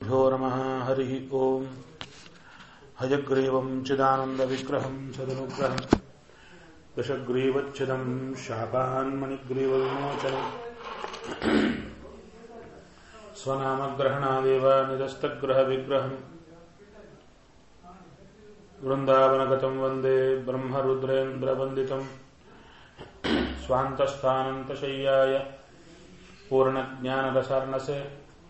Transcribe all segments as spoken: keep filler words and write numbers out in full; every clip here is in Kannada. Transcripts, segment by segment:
श्रीगुरुभ्यो नमः। हरिः ओम्। हयग्रीवम् चिदानन्दविग्रहम् सदनुग्रहम् दशग्रीवच्छिदम् शापान्मणिग्रीवविमोचनम् स्वनामग्रहणादेव निरस्तग्रहविग्रहम् वृन्दावनगतम् वन्दे ब्रह्मरुद्रेन्द्रवन्दितम् स्वान्तस्थानन्तशय्याय पूर्णज्ञानरसार्णसे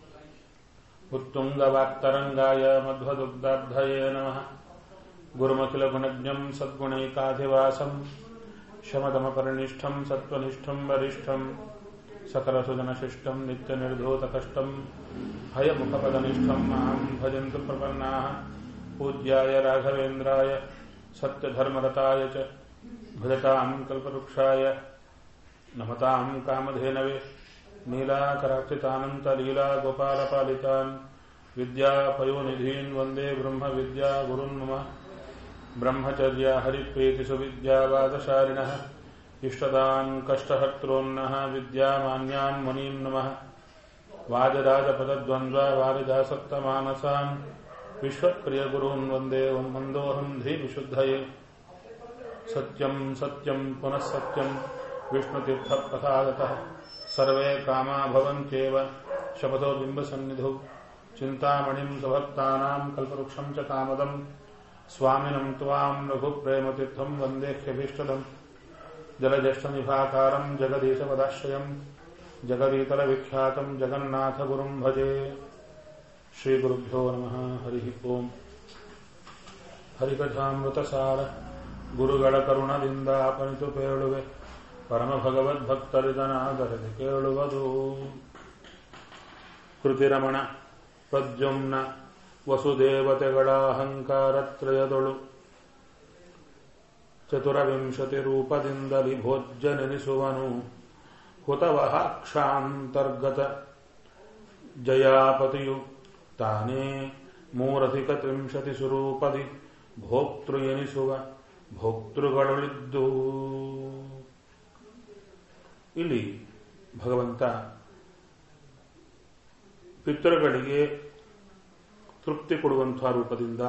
उत्तुङ्गवाक्तरङ्गाय मध्वदुग्धाब्धये नमः। गुरुमखिलगुणज्ञम् सद्गुणैकाधिवासम् शमदमपरिनिष्ठम् सत्त्वनिष्ठम् वरिष्ठम् सकलसुजनशिष्टम् नित्यनिर्धूतकष्टम् हयमुखपदनिष्ठम् माम् भजन्तु प्रपन्नाः। पूज्याय राघवेन्द्राय सत्यधर्मरताय च भजताम् कल्पवृक्षाय नमताम् कामधेनवे नीलाकराक्षितानन्तलीला गोपालपालितान् विद्यापयोनिधीन् वन्दे ब्रह्मविद्या गुरुन् मम। ब्रह्मचर्या हरिप्रीतिसुविद्यावादशालिनः इष्टदान् कष्टहर्तॄन्नः विद्यामान्यान् मुनीन् नमः। वाजराजपदद्वन्द्वा वारिजासक्तमानसान् विश्वप्रियगुरून् वन्दे मन्दोऽहम् धीविशुद्धये। सत्यम् सत्यम् पुनः सत्यम् विष्णुतीर्थप्रसादतः सर्वे कामा भवन्त्येव शपथो बिम्बसन्निधौ। चिन्तामणिम् स्वभक्तानाम् कल्पवृक्षम् च कामदम् स्वामिनम् त्वाम् रघुप्रेमतीर्थम् वन्देह्यभीष्टदम्। जलज्येष्ठनिभाकारम् जगदीशपदाश्रयम् जगदीतरविख्यातम् जगन्नाथगुरुम् भजे। श्रीगुरुभ्यो नमः। हरिः ओम्। ಹರಿಕಥಾಮೃತಸಾರ ಗುರುಗಳ ಕರುಣದಿಂದ ಅಪನಿತು ಪೇಳುವೆ ಪರಮ ಭಗವದ್ಭಕ್ತರಿದನಾದರದೆ ಕೇಳುವುದು. ಕೃತಿರಮಣ ಪ್ರದ್ಯುಮ್ನ ವಸುದೇವತೆಗಳ ಅಹಂಕಾರತ್ರಯದೊಳು ಚತುರವಿಂಶತಿ ರೂಪದಿಂದಲಿ ಭೋಜ್ಯನೆನಿಸುವನು. ಹುತವಹಾಕ್ಷಾಂತರ್ಗತ ಜಯಾಪತಿಯು ತಾನೇ ಮೂರಧಿಕ ತ್ರಿಂಶತಿ ಸ್ವರೂಪದಿ ಭೋಕ್ತೃ ಎನಿಸುವ ಭೋಕ್ತೃಗಳಿದ್ದು. ಇಲ್ಲಿ ಭಗವಂತ ಪಿತೃಗಳಿಗೆ ತೃಪ್ತಿ ಕೊಡುವಂತಹ ರೂಪದಿಂದ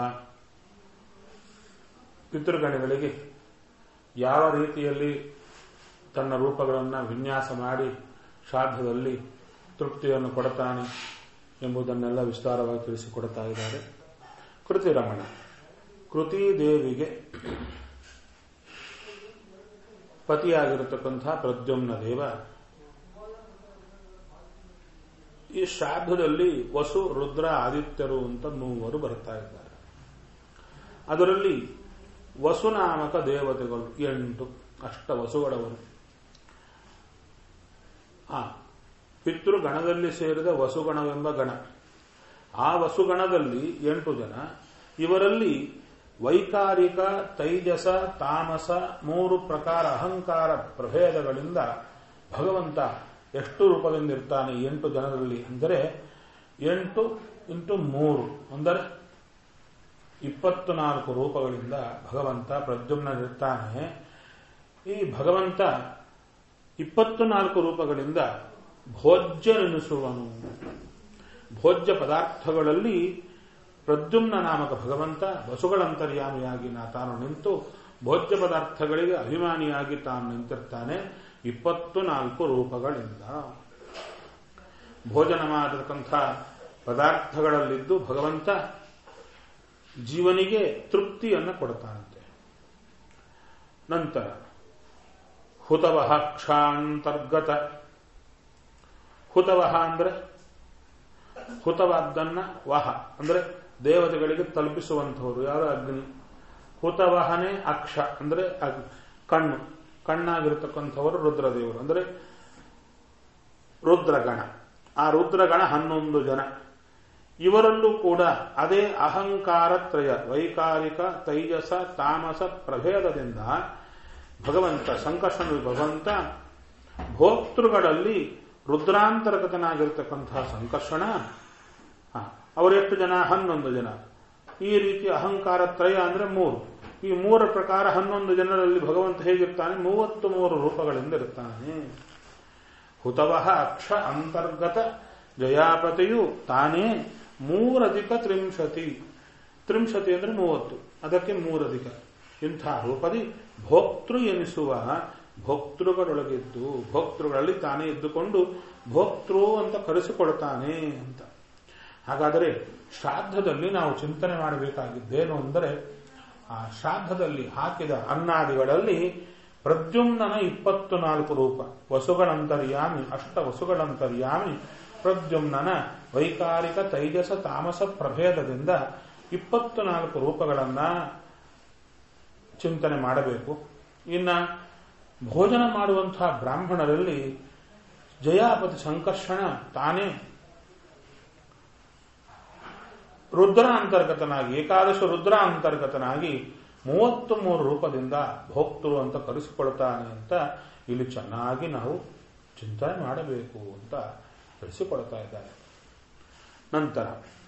ಪಿತೃಗಣಗಳಿಗೆ ಯಾವ ರೀತಿಯಲ್ಲಿ ತನ್ನ ರೂಪಗಳನ್ನು ವಿನ್ಯಾಸ ಮಾಡಿ ಶ್ರಾದ್ದದಲ್ಲಿ ತೃಪ್ತಿಯನ್ನು ಕೊಡುತ್ತಾನೆ ಎಂಬುದನ್ನೆಲ್ಲ ವಿಸ್ತಾರವಾಗಿ ತಿಳಿಸಿಕೊಡುತ್ತಾ ಇದ್ದಾರೆ. ಕೃತಿರಮಣ ಕೃತಿದೇವಿಗೆ ಪತಿಯಾಗಿರತಕ್ಕಂತಹ ಪ್ರದ್ಯುಮ್ನ ದೇವ ಈ ಶ್ರಾದ್ದದಲ್ಲಿ ವಸು ರುದ್ರ ಆದಿತ್ಯರು ಅಂತ ಮೂವರು ಬರ್ತಾ ಇದ್ದಾರೆ. ಅದರಲ್ಲಿ ವಸುನಾಮಕ ದೇವತೆಗಳು ಎಂಟು, ಅಷ್ಟ ವಸುಗಳವರು. ಆ ಪಿತೃಗಣದಲ್ಲಿ ಸೇರಿದ ವಸುಗಣವೆಂಬ ಗಣ. ಆ ವಸುಗಣದಲ್ಲಿ ಎಂಟು ಜನ. ಇವರಲ್ಲಿ ವೈಕಾರಿಕ, ತೈಜಸ, ತಾಮಸ ಮೂರು ಪ್ರಕಾರ ಅಹಂಕಾರ ಪ್ರಭೇದಗಳಿಂದ ಭಗವಂತ ಎಷ್ಟು ರೂಪದಿಂದ ಇರ್ತಾನೆ ಎಂಟು ಜನರಲ್ಲಿ ಅಂದರೆ ಎಂಟು ಇಂಟು ಮೂರು ಅಂದರೆ ಇಪ್ಪತ್ತು ನಾಲ್ಕು ರೂಪಗಳಿಂದ ಭಗವಂತ ಪ್ರದ್ಯುಮ್ನನಿರ್ತಾನೆ. ಈ ಭಗವಂತ ಇಪ್ಪತ್ತು ನಾಲ್ಕು ರೂಪಗಳಿಂದ ಭೋಜ್ಯನೆನಿಸುವನು. ಭೋಜ್ಯ ಪದಾರ್ಥಗಳಲ್ಲಿ ಪ್ರದ್ಯುಮ್ನ ನಾಮಕ ಭಗವಂತ ವಸುಗಳಂತರ್ಯಾಮಿಯಾಗಿ ನಾ ತಾನು ನಿಂತು ಭೋಜ್ಯ ಪದಾರ್ಥಗಳಿಗೆ ಅಭಿಮಾನಿಯಾಗಿ ತಾನು ನಿಂತಿರ್ತಾನೆ ಇಪ್ಪತ್ತು ನಾಲ್ಕು ರೂಪಗಳಿಂದ. ಭೋಜನ ಮಾಡತಕ್ಕಂಥ ಪದಾರ್ಥಗಳಲ್ಲಿದ್ದು ಭಗವಂತ ಜೀವನಿಗೆ ತೃಪ್ತಿಯನ್ನು ಕೊಡ್ತಾನಂತೆ. ನಂತರ ಹುತವಹ ಕ್ಷಾಂತರ್ಗತ. ಹುತವಹ ಅಂದ್ರೆ ಹುತವಾದ್ದನ್ನ ವಹ ಅಂದ್ರೆ ದೇವತೆಗಳಿಗೆ ತಲುಪಿಸುವಂಥವರು ಯಾರು? ಅಗ್ನಿ. ಹುತವಹನೆ ಅಕ್ಷ ಅಂದ್ರೆ ಕಣ್ಣು, ಕಣ್ಣಾಗಿರತಕ್ಕಂಥವರು ರುದ್ರದೇವರು ಅಂದ್ರೆ ರುದ್ರಗಣ. ಆ ರುದ್ರಗಣ ಹನ್ನೊಂದು ಜನ. ಇವರಲ್ಲೂ ಕೂಡ ಅದೇ ಅಹಂಕಾರತ್ರಯ ವೈಕಾರಿಕ, ತೈಜಸ, ತಾಮಸ ಪ್ರಭೇದದಿಂದ ಭಗವಂತ ಸಂಕರ್ಷಣ ಭಗವಂತ ಭೋಕ್ತೃಗಳಲ್ಲಿ ರುದ್ರಾಂತರ್ಗತನಾಗಿರ್ತಕ್ಕಂತಹ ಸಂಕರ್ಷಣ ಅವರೆಷ್ಟು ಜನ? ಹನ್ನೊಂದು ಜನ. ಈ ರೀತಿ ಅಹಂಕಾರ ತ್ರಯ ಅಂದ್ರೆ ಮೂರು. ಈ ಮೂರ ಪ್ರಕಾರ ಹನ್ನೊಂದು ಜನರಲ್ಲಿ ಭಗವಂತ ಹೇಗಿರ್ತಾನೆ? ಮೂವತ್ತು ಮೂರು ರೂಪಗಳಿಂದ ಇರ್ತಾನೆ. ಹುತವಹ ಅಕ್ಷ ಅಂತರ್ಗತ ಜಯಾಪತಿಯು ತಾನೇ ಮೂರಧಿಕ ತ್ರಿಂಶತಿ. ತ್ರಿಂಶತಿ ಅಂದ್ರೆ ಮೂವತ್ತು, ಅದಕ್ಕೆ ಮೂರಧಿಕ. ಇಂಥ ರೂಪದಿ ಭೋಕ್ತೃ ಎನಿಸುವ ಭೋಕ್ತೃಗಳೊಳಗಿದ್ದು ಭೋಕ್ತೃಗಳಲ್ಲಿ ತಾನೇ ಇದ್ದುಕೊಂಡು ಭೋಕ್ತೃ ಅಂತ ಕರೆಸಿಕೊಳ್ತಾನೆ ಅಂತ. ಹಾಗಾದರೆ ಶ್ರಾದ್ದದಲ್ಲಿ ನಾವು ಚಿಂತನೆ ಮಾಡಬೇಕಾಗಿದ್ದೇನು ಅಂದರೆ, ಆ ಶ್ರಾದ್ದದಲ್ಲಿ ಹಾಕಿದ ಅನ್ನಾದಿಗಳಲ್ಲಿ ಪ್ರದ್ಯುಮ್ನನ ಇಪ್ಪತ್ತು ನಾಲ್ಕು ರೂಪ, ವಸುಗಳಂತರ್ಯಾಮಿ, ಅಷ್ಟ ವಸುಗಳಂತರ್ಯಾಮಿ ಪ್ರದ್ಯುಮ್ನನ ವೈಕಾರಿಕ ತೈಜಸ ತಾಮಸ ಪ್ರಭೇದದಿಂದ ಇಪ್ಪತ್ತು ನಾಲ್ಕು ರೂಪಗಳನ್ನ ಚಿಂತನೆ ಮಾಡಬೇಕು. ಇನ್ನ ಭೋಜನ ಮಾಡುವಂತಹ ಬ್ರಾಹ್ಮಣರಲ್ಲಿ ಜಯಾಪತಿ ಸಂಕರ್ಷಣ ತಾನೇ ರುದ್ರ ಅಂತರ್ಗತನಾಗಿ, ಏಕಾದಶ ರುದ್ರ ಅಂತರ್ಗತನಾಗಿ ಮೂವತ್ತು ಮೂರು ರೂಪದಿಂದ ಭೋಕ್ತೃ ಅಂತ ಕರೆಸಿಕೊಳ್ತಾನೆ ಅಂತ ಇಲ್ಲಿ ಚೆನ್ನಾಗಿ ನಾವು ಚಿಂತನೆ ಮಾಡಬೇಕು ಅಂತ ತಿಳಿಸಿಕೊಳ್ತಾ ಇದ್ದಾರೆ. ನಂತರ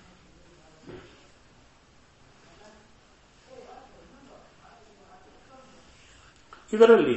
ಇದರಲ್ಲಿ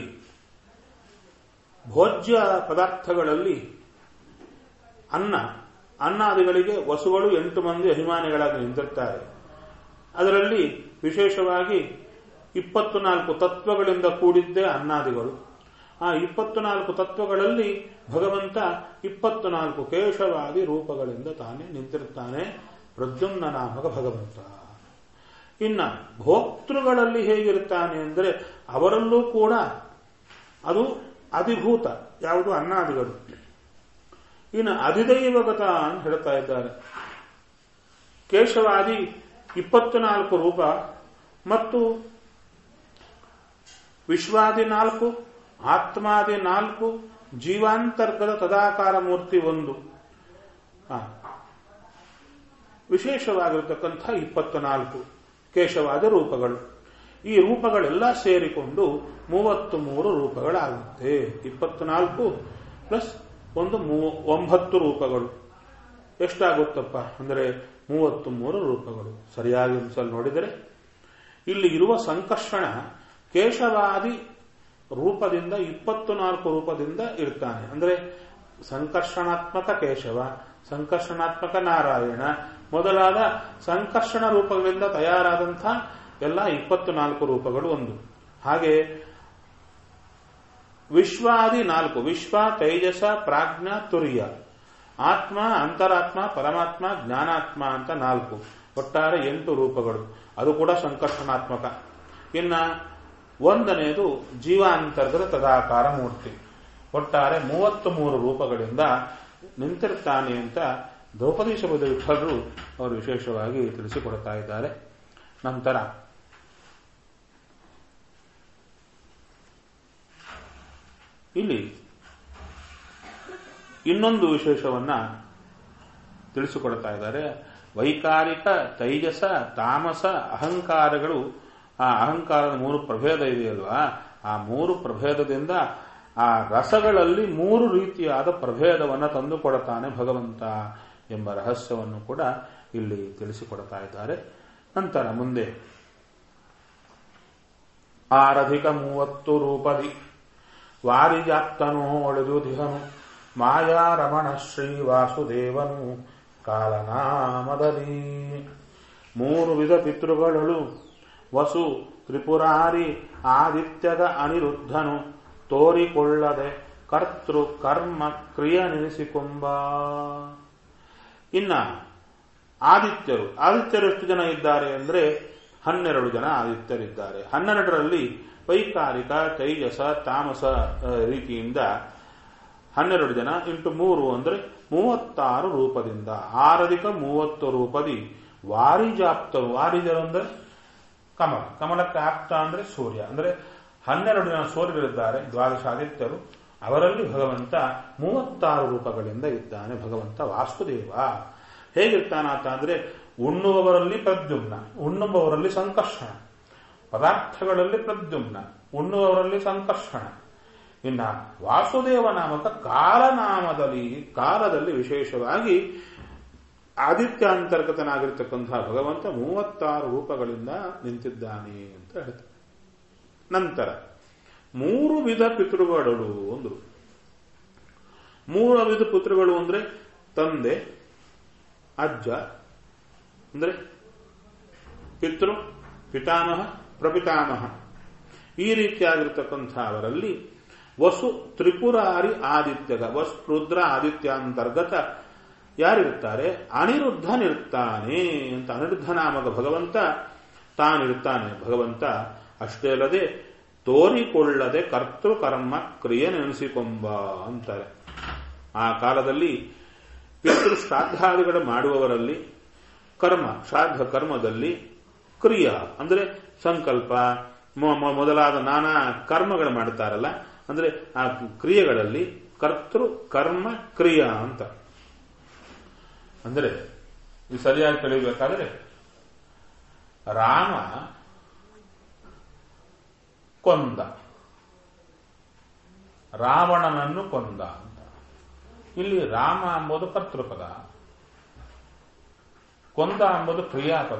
ಭೋಜ್ಯ ಪದಾರ್ಥಗಳಲ್ಲಿ ಅನ್ನ ಅನ್ನಾದಿಗಳಿಗೆ ವಸುಗಳು ಎಂಟು ಮಂದಿ ಅಭಿಮಾನಿಗಳಾಗಿ ನಿಂತಿರ್ತಾರೆ. ಅದರಲ್ಲಿ ವಿಶೇಷವಾಗಿ ಇಪ್ಪತ್ತು ನಾಲ್ಕು ತತ್ವಗಳಿಂದ ಕೂಡಿದ್ದೇ ಅನ್ನಾದಿಗಳು. ಆ ಇಪ್ಪತ್ತು ನಾಲ್ಕು ತತ್ವಗಳಲ್ಲಿ ಭಗವಂತ ಇಪ್ಪತ್ತು ನಾಲ್ಕು ಕೇಶವಾದಿ ರೂಪಗಳಿಂದ ತಾನೇ ನಿಂತಿರ್ತಾನೆ, ಪ್ರದ್ಯುಮ್ನ ನಾಮಕ ಭಗವಂತ. ಇನ್ನ ಭೋಕ್ತೃಗಳಲ್ಲಿ ಹೇಗಿರ್ತಾನೆ ಅಂದರೆ, ಅವರಲ್ಲೂ ಕೂಡ ಅದು ಅಧಿಭೂತ, ಯಾವುದು ಅನ್ನಾದಿಗಳು. ಇನ್ನು ಅಧಿದೈವಗತ ಅಂತ ಹೇಳ್ತಾ ಇದ್ದಾರೆ. ಕೇಶವಾದಿ ಇಪ್ಪತ್ತು ನಾಲ್ಕು ರೂಪ ಮತ್ತು ವಿಶ್ವಾದಿ ನಾಲ್ಕು, ಆತ್ಮಾದಿ ನಾಲ್ಕು, ಜೀವಾಂತರ್ಗತ ತದಾಕಾರ ಮೂರ್ತಿ ಒಂದು, ವಿಶೇಷವಾಗಿರತಕ್ಕಂಥ ಇಪ್ಪತ್ತು ನಾಲ್ಕು ಕೇಶವಾದ ರೂಪಗಳು. ಈ ರೂಪಗಳೆಲ್ಲ ಸೇರಿಕೊಂಡು ಮೂವತ್ತು ಮೂರು ರೂಪಗಳಾಗುತ್ತೆ. ಇಪ್ಪತ್ತು ನಾಲ್ಕು ಪ್ಲಸ್ ಒಂದು ಒಂಬತ್ತು ರೂಪಗಳು ಎಷ್ಟಾಗುತ್ತಪ್ಪ ಅಂದರೆ ಮೂವತ್ತು ಮೂರು ರೂಪಗಳು. ಸರಿಯಾಗಿ ಒಂದ್ಸಲ ನೋಡಿದರೆ ಇಲ್ಲಿ ಇರುವ ಸಂಕರ್ಷಣ ಕೇಶವಾದಿ ರೂಪದಿಂದ ಇಪ್ಪತ್ತು ನಾಲ್ಕು ರೂಪದಿಂದ ಇರ್ತಾನೆ. ಅಂದರೆ ಸಂಕರ್ಷಣಾತ್ಮಕ ಕೇಶವ, ಸಂಕರ್ಷಣಾತ್ಮಕ ನಾರಾಯಣ ಮೊದಲಾದ ಸಂಕರ್ಷಣ ರೂಪಗಳಿಂದ ತಯಾರಾದಂಥ ಎಲ್ಲ ಇಪ್ಪತ್ತು ನಾಲ್ಕು ರೂಪಗಳು ಒಂದು. ಹಾಗೆ ವಿಶ್ವಾದಿ ನಾಲ್ಕು, ವಿಶ್ವ, ತೈಜಸ, ಪ್ರಾಜ್ಞ, ತುರ್ಯ, ಆತ್ಮ, ಅಂತರಾತ್ಮ, ಪರಮಾತ್ಮ, ಜ್ಞಾನಾತ್ಮ ಅಂತ ನಾಲ್ಕು, ಒಟ್ಟಾರೆ ಎಂಟು ರೂಪಗಳು. ಅದು ಕೂಡ ಸಂಕರ್ಷಣಾತ್ಮಕ. ಇನ್ನ ಒಂದನೇದು ಜೀವಾಂತರ್ಗತ ತದಾಕಾರ ಮೂರ್ತಿ. ಒಟ್ಟಾರೆ ಮೂವತ್ತು ಮೂರು ರೂಪಗಳಿಂದ ನಿಂತಿರ್ತಾನೆ ಅಂತ ದ್ರೌಪದೀಶ ವಿಠಲರು ಅವರು ವಿಶೇಷವಾಗಿ ತಿಳಿಸಿಕೊಡ್ತಾ ಇದ್ದಾರೆ. ನಂತರ ಇಲ್ಲಿ ಇನ್ನೊಂದು ವಿಶೇಷವನ್ನ ತಿಳಿಸಿಕೊಡ್ತಾ ಇದ್ದಾರೆ. ವೈಕಾರಿಕ ತೈಜಸ ತಾಮಸ ಅಹಂಕಾರಗಳು, ಆ ಅಹಂಕಾರದ ಮೂರು ಪ್ರಭೇದ ಇದೆಯಲ್ವಾ, ಆ ಮೂರು ಪ್ರಭೇದದಿಂದ ಆ ರಸಗಳಲ್ಲಿ ಮೂರು ರೀತಿಯಾದ ಪ್ರಭೇದವನ್ನು ತಂದುಕೊಡುತ್ತಾನೆ ಭಗವಂತ ಎಂಬ ರಹಸ್ಯವನ್ನು ಕೂಡ ಇಲ್ಲಿ ತಿಳಿಸಿಕೊಡ್ತಾ ಇದ್ದಾರೆ. ನಂತರ ಮುಂದೆ ಆರಧಿಕ ಮೂವತ್ತು ರೂಪದಿ ವಾರಿಜಾಪ್ತನು ಒಳೆದು ದಿಹನು ಮಾಯಾರಮಣ ಶ್ರೀ ವಾಸುದೇವನು ಕಾಲನಾಮದಲ್ಲಿ. ಮೂರು ವಿಧ ಪಿತೃಗಳು ವಸು ತ್ರಿಪುರಾರಿ ಆದಿತ್ಯದ ಅನಿರುದ್ಧನು ತೋರಿಕೊಳ್ಳದೆ ಕರ್ತೃ ಕರ್ಮ ಕ್ರಿಯ ನೆನೆಸಿಕೊಂಬ. ಇನ್ನ ಆದಿತ್ಯರು ಆದಿತ್ಯರು ಎಷ್ಟು ಜನ ಇದ್ದಾರೆ ಅಂದರೆ ಹನ್ನೆರಡು ಜನ ಆದಿತ್ಯರಿದ್ದಾರೆ. ಹನ್ನೆರಡರಲ್ಲಿ ವೈಕಾರಿಕ ತೈಜಸ ತಾಮಸ ರೀತಿಯಿಂದ ಹನ್ನೆರಡು ಜನ ಇಂಟು ಮೂರು ಅಂದರೆ ಮೂವತ್ತಾರು ರೂಪದಿಂದ ಆರಧಿಕ ಮೂವತ್ತು ರೂಪದಿ ವಾರಿಜಾಪ್ತರು. ವಾರಿಜರು ಅಂದರೆ ಕಮಲ, ಕಮಲಕ್ಕೆ ಆಪ್ತ ಅಂದರೆ ಸೂರ್ಯ. ಅಂದರೆ ಹನ್ನೆರಡು ಜನ ಸೂರ್ಯರಿದ್ದಾರೆ, ದ್ವಾದಶ ಆದಿತ್ಯರು. ಅವರಲ್ಲಿ ಭಗವಂತ ಮೂವತ್ತಾರು ರೂಪಗಳಿಂದ ಇದ್ದಾನೆ ಭಗವಂತ ವಾಸುದೇವ. ಹೇಗಿರ್ತಾನಾತ ಅಂದರೆ ಉಣ್ಣುವವರಲ್ಲಿ ಪ್ರದ್ಯುಮ್ನ, ಉಣ್ಣುವವರಲ್ಲಿ ಸಂಕರ್ಷಣ, ಪದಾರ್ಥಗಳಲ್ಲಿ ಪ್ರದ್ಯುಮ್ನ, ಉಣ್ಣುವವರಲ್ಲಿ ಸಂಕರ್ಷಣ. ಇನ್ನ ವಾಸುದೇವ ನಾಮಕ ಕಾಲನಾಮದಲ್ಲಿ, ಕಾಲದಲ್ಲಿ ವಿಶೇಷವಾಗಿ ಆದಿತ್ಯಾಂತರ್ಗತನಾಗಿರ್ತಕ್ಕಂತಹ ಭಗವಂತ ಮೂವತ್ತಾರು ರೂಪಗಳಿಂದ ನಿಂತಿದ್ದಾನೆ ಅಂತ ಹೇಳ್ತಾರೆ. ನಂತರ ಮೂರು ವಿಧ ಪಿತೃಗಳು ಅಂದ್ರು. ಮೂರು ವಿಧ ಪಿತೃಗಳು ಅಂದ್ರೆ ತಂದೆ, ಅಜ್ಜ, ಅಂದ್ರೆ ಪಿತೃ, ಪಿತಾಮಹ, ಪ್ರಪಿತಾಮಹ ಈ ರೀತಿಯಾಗಿರ್ತಕ್ಕಂಥ ಅವರಲ್ಲಿ ವಸು ತ್ರಿಪುರಾರಿ ಆದಿತ್ಯಗ ವಸು ರುದ್ರ ಆದಿತ್ಯಾಂತರ್ಗತ ಯಾರಿರ್ತಾರೆ? ಅನಿರುದ್ಧನಿರ್ತಾನೆ ಅಂತ. ಅನಿರುದ್ಧ ನಾಮಕ ಭಗವಂತ ತಾನಿರ್ತಾನೆ. ಭಗವಂತ ಅಷ್ಟೇ ಅಲ್ಲದೆ ತೋರಿಕೊಳ್ಳದೆ ಕರ್ತೃಕರ್ಮ ಕ್ರಿಯೆ ನೆನೆಸಿಕೊಂಬ ಅಂತಾರೆ. ಆ ಕಾಲದಲ್ಲಿ ಪಿತೃ ಶ್ರಾದ್ದಾದಿಗಳು ಮಾಡುವವರಲ್ಲಿ ಕರ್ಮ, ಶ್ರಾದ್ದ ಕರ್ಮದಲ್ಲಿ ಕ್ರಿಯಾ ಅಂದ್ರೆ ಸಂಕಲ್ಪ ಮೊದಲಾದ ನಾನಾ ಕರ್ಮಗಳು ಮಾಡ್ತಾರಲ್ಲ, ಅಂದ್ರೆ ಆ ಕ್ರಿಯೆಗಳಲ್ಲಿ ಕರ್ತೃ ಕರ್ಮ ಕ್ರಿಯಾ ಅಂತ. ಅಂದ್ರೆ ಇದು ಸರಿಯಾಗಿ ತಿಳಿಯಬೇಕಾದ್ರೆ ರಾಮ ಕೊಂದ, ರಾವಣನನ್ನು ಕೊಂದ ಅಂತ. ಇಲ್ಲಿ ರಾಮ ಎಂಬುದು ಕರ್ತೃಪದ, ಕೊಂದ ಎಂಬುದು ಕ್ರಿಯಾಪದ.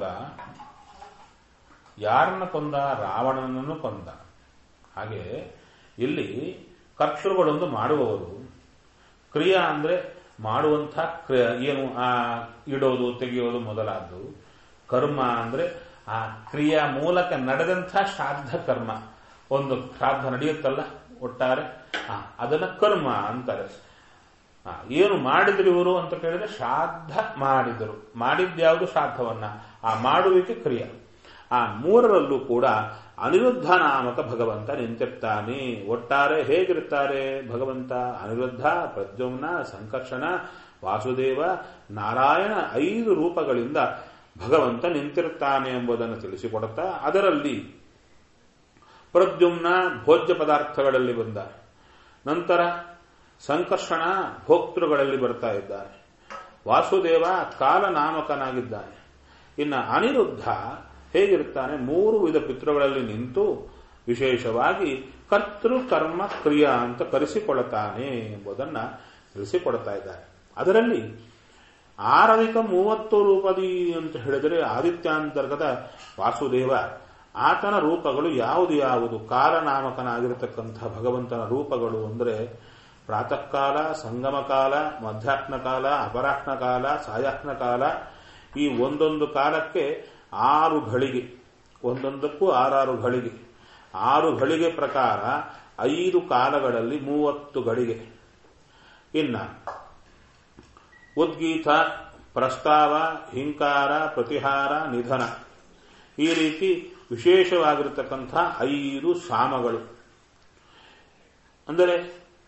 ಯಾರನ್ನ ಕೊಂದ? ರಾವಣನನ್ನು ಕೊಂದ. ಹಾಗೆ ಇಲ್ಲಿ ಕರ್ತೃಗಳೊಂದು ಮಾಡುವವರು, ಕ್ರಿಯಾ ಅಂದ್ರೆ ಮಾಡುವಂಥ ಏನು ಆ ಇಡೋದು ತೆಗೆಯೋದು ಮೊದಲಾದ್ದು, ಕರ್ಮ ಅಂದ್ರೆ ಆ ಕ್ರಿಯಾ ಮೂಲಕ ನಡೆದಂಥ ಶ್ರಾದ್ದ ಕರ್ಮ. ಒಂದು ಶ್ರಾದ್ದ ನಡೆಯುತ್ತಲ್ಲ ಒಟ್ಟಾರೆ, ಅದನ್ನ ಕರ್ಮ ಅಂತಾರೆ. ಏನು ಮಾಡಿದ್ರು ಇವರು ಅಂತ ಕೇಳಿದ್ರೆ ಶ್ರಾದ್ದ ಮಾಡಿದರು. ಮಾಡಿದ್ಯಾವುದು? ಶ್ರಾದ್ದವನ್ನ. ಆ ಮಾಡುವಿಕೆ ಕ್ರಿಯೆ. ಆ ಮೂರರಲ್ಲೂ ಕೂಡ ಅನಿರುದ್ಧ ನಾಮಕ ಭಗವಂತ ನಿಂತಿರ್ತಾನೆ. ಒಟ್ಟಾರೆ ಹೇಗಿರ್ತಾರೆ ಭಗವಂತ? ಅನಿರುದ್ಧ, ಪ್ರದ್ಯುಮ್ನ, ಸಂಕರ್ಷಣ, ವಾಸುದೇವ, ನಾರಾಯಣ ಐದು ರೂಪಗಳಿಂದ ಭಗವಂತ ನಿಂತಿರ್ತಾನೆ ಎಂಬುದನ್ನು ತಿಳಿಸಿಕೊಡುತ್ತಾ, ಅದರಲ್ಲಿ ಪ್ರದ್ಯುಮ್ನ ಭೋಜ್ಯ ಪದಾರ್ಥಗಳಲ್ಲಿ ಬಂದ, ನಂತರ ಸಂಕರ್ಷಣ ಭೋಕ್ತೃಗಳಲ್ಲಿ ಬರ್ತಾ ಇದ್ದಾನೆ, ವಾಸುದೇವ ಕಾಲನಾಮಕನಾಗಿದ್ದಾನೆ. ಇನ್ನು ಅನಿರುದ್ಧ ಹೇಗಿರ್ತಾನೆ? ಮೂರು ವಿಧ ಪಿತೃಗಳಲ್ಲಿ ನಿಂತು ವಿಶೇಷವಾಗಿ ಕರ್ತೃ ಕರ್ಮ ಕ್ರಿಯಾ ಅಂತ ಕರೆಸಿಕೊಳ್ಳುತ್ತಾನೆ ಎಂಬುದನ್ನು ತಿಳಿಸಿಕೊಡ್ತಾ ಇದ್ದಾರೆ. ಅದರಲ್ಲಿ ಆರಧಿಕ ಮೂವತ್ತು ರೂಪದಿ ಅಂತ ಹೇಳಿದರೆ ಆದಿತ್ಯಾಂತರ್ಗತ ವಾಸುದೇವ, ಆತನ ರೂಪಗಳು ಯಾವುದು ಯಾವುದು? ಕಾಲನಾಮಕನಾಗಿರತಕ್ಕಂಥ ಭಗವಂತನ ರೂಪಗಳು ಅಂದರೆ ಪ್ರಾತಃ ಕಾಲ, ಸಂಗಮ ಕಾಲ, ಮಧ್ಯಾಹ್ನ ಕಾಲ, ಅಪರಾಹ್ನ ಕಾಲ, ಸಾಯಾಹ್ನ ಕಾಲ. ಈ ಒಂದೊಂದು ಕಾಲಕ್ಕೆ ಆರು ಘಳಿಗೆ, ಒಂದೊಂದಕ್ಕೂ ಆರಾರು ಘಳಿಗೆ. ಆರು ಘಳಿಗೆ ಪ್ರಕಾರ ಐದು ಕಾಲಗಳಲ್ಲಿ ಮೂವತ್ತು ಘಳಿಗೆ. ಇನ್ನ ಉದ್ಗೀತ, ಪ್ರಸ್ತಾವ, ಹಿಂಕಾರ, ಪ್ರತಿಹಾರ, ನಿಧನ ಈ ರೀತಿ ವಿಶೇಷವಾಗಿರತಕ್ಕಂಥ ಐದು ಸಾಮಗಳು. ಅಂದರೆ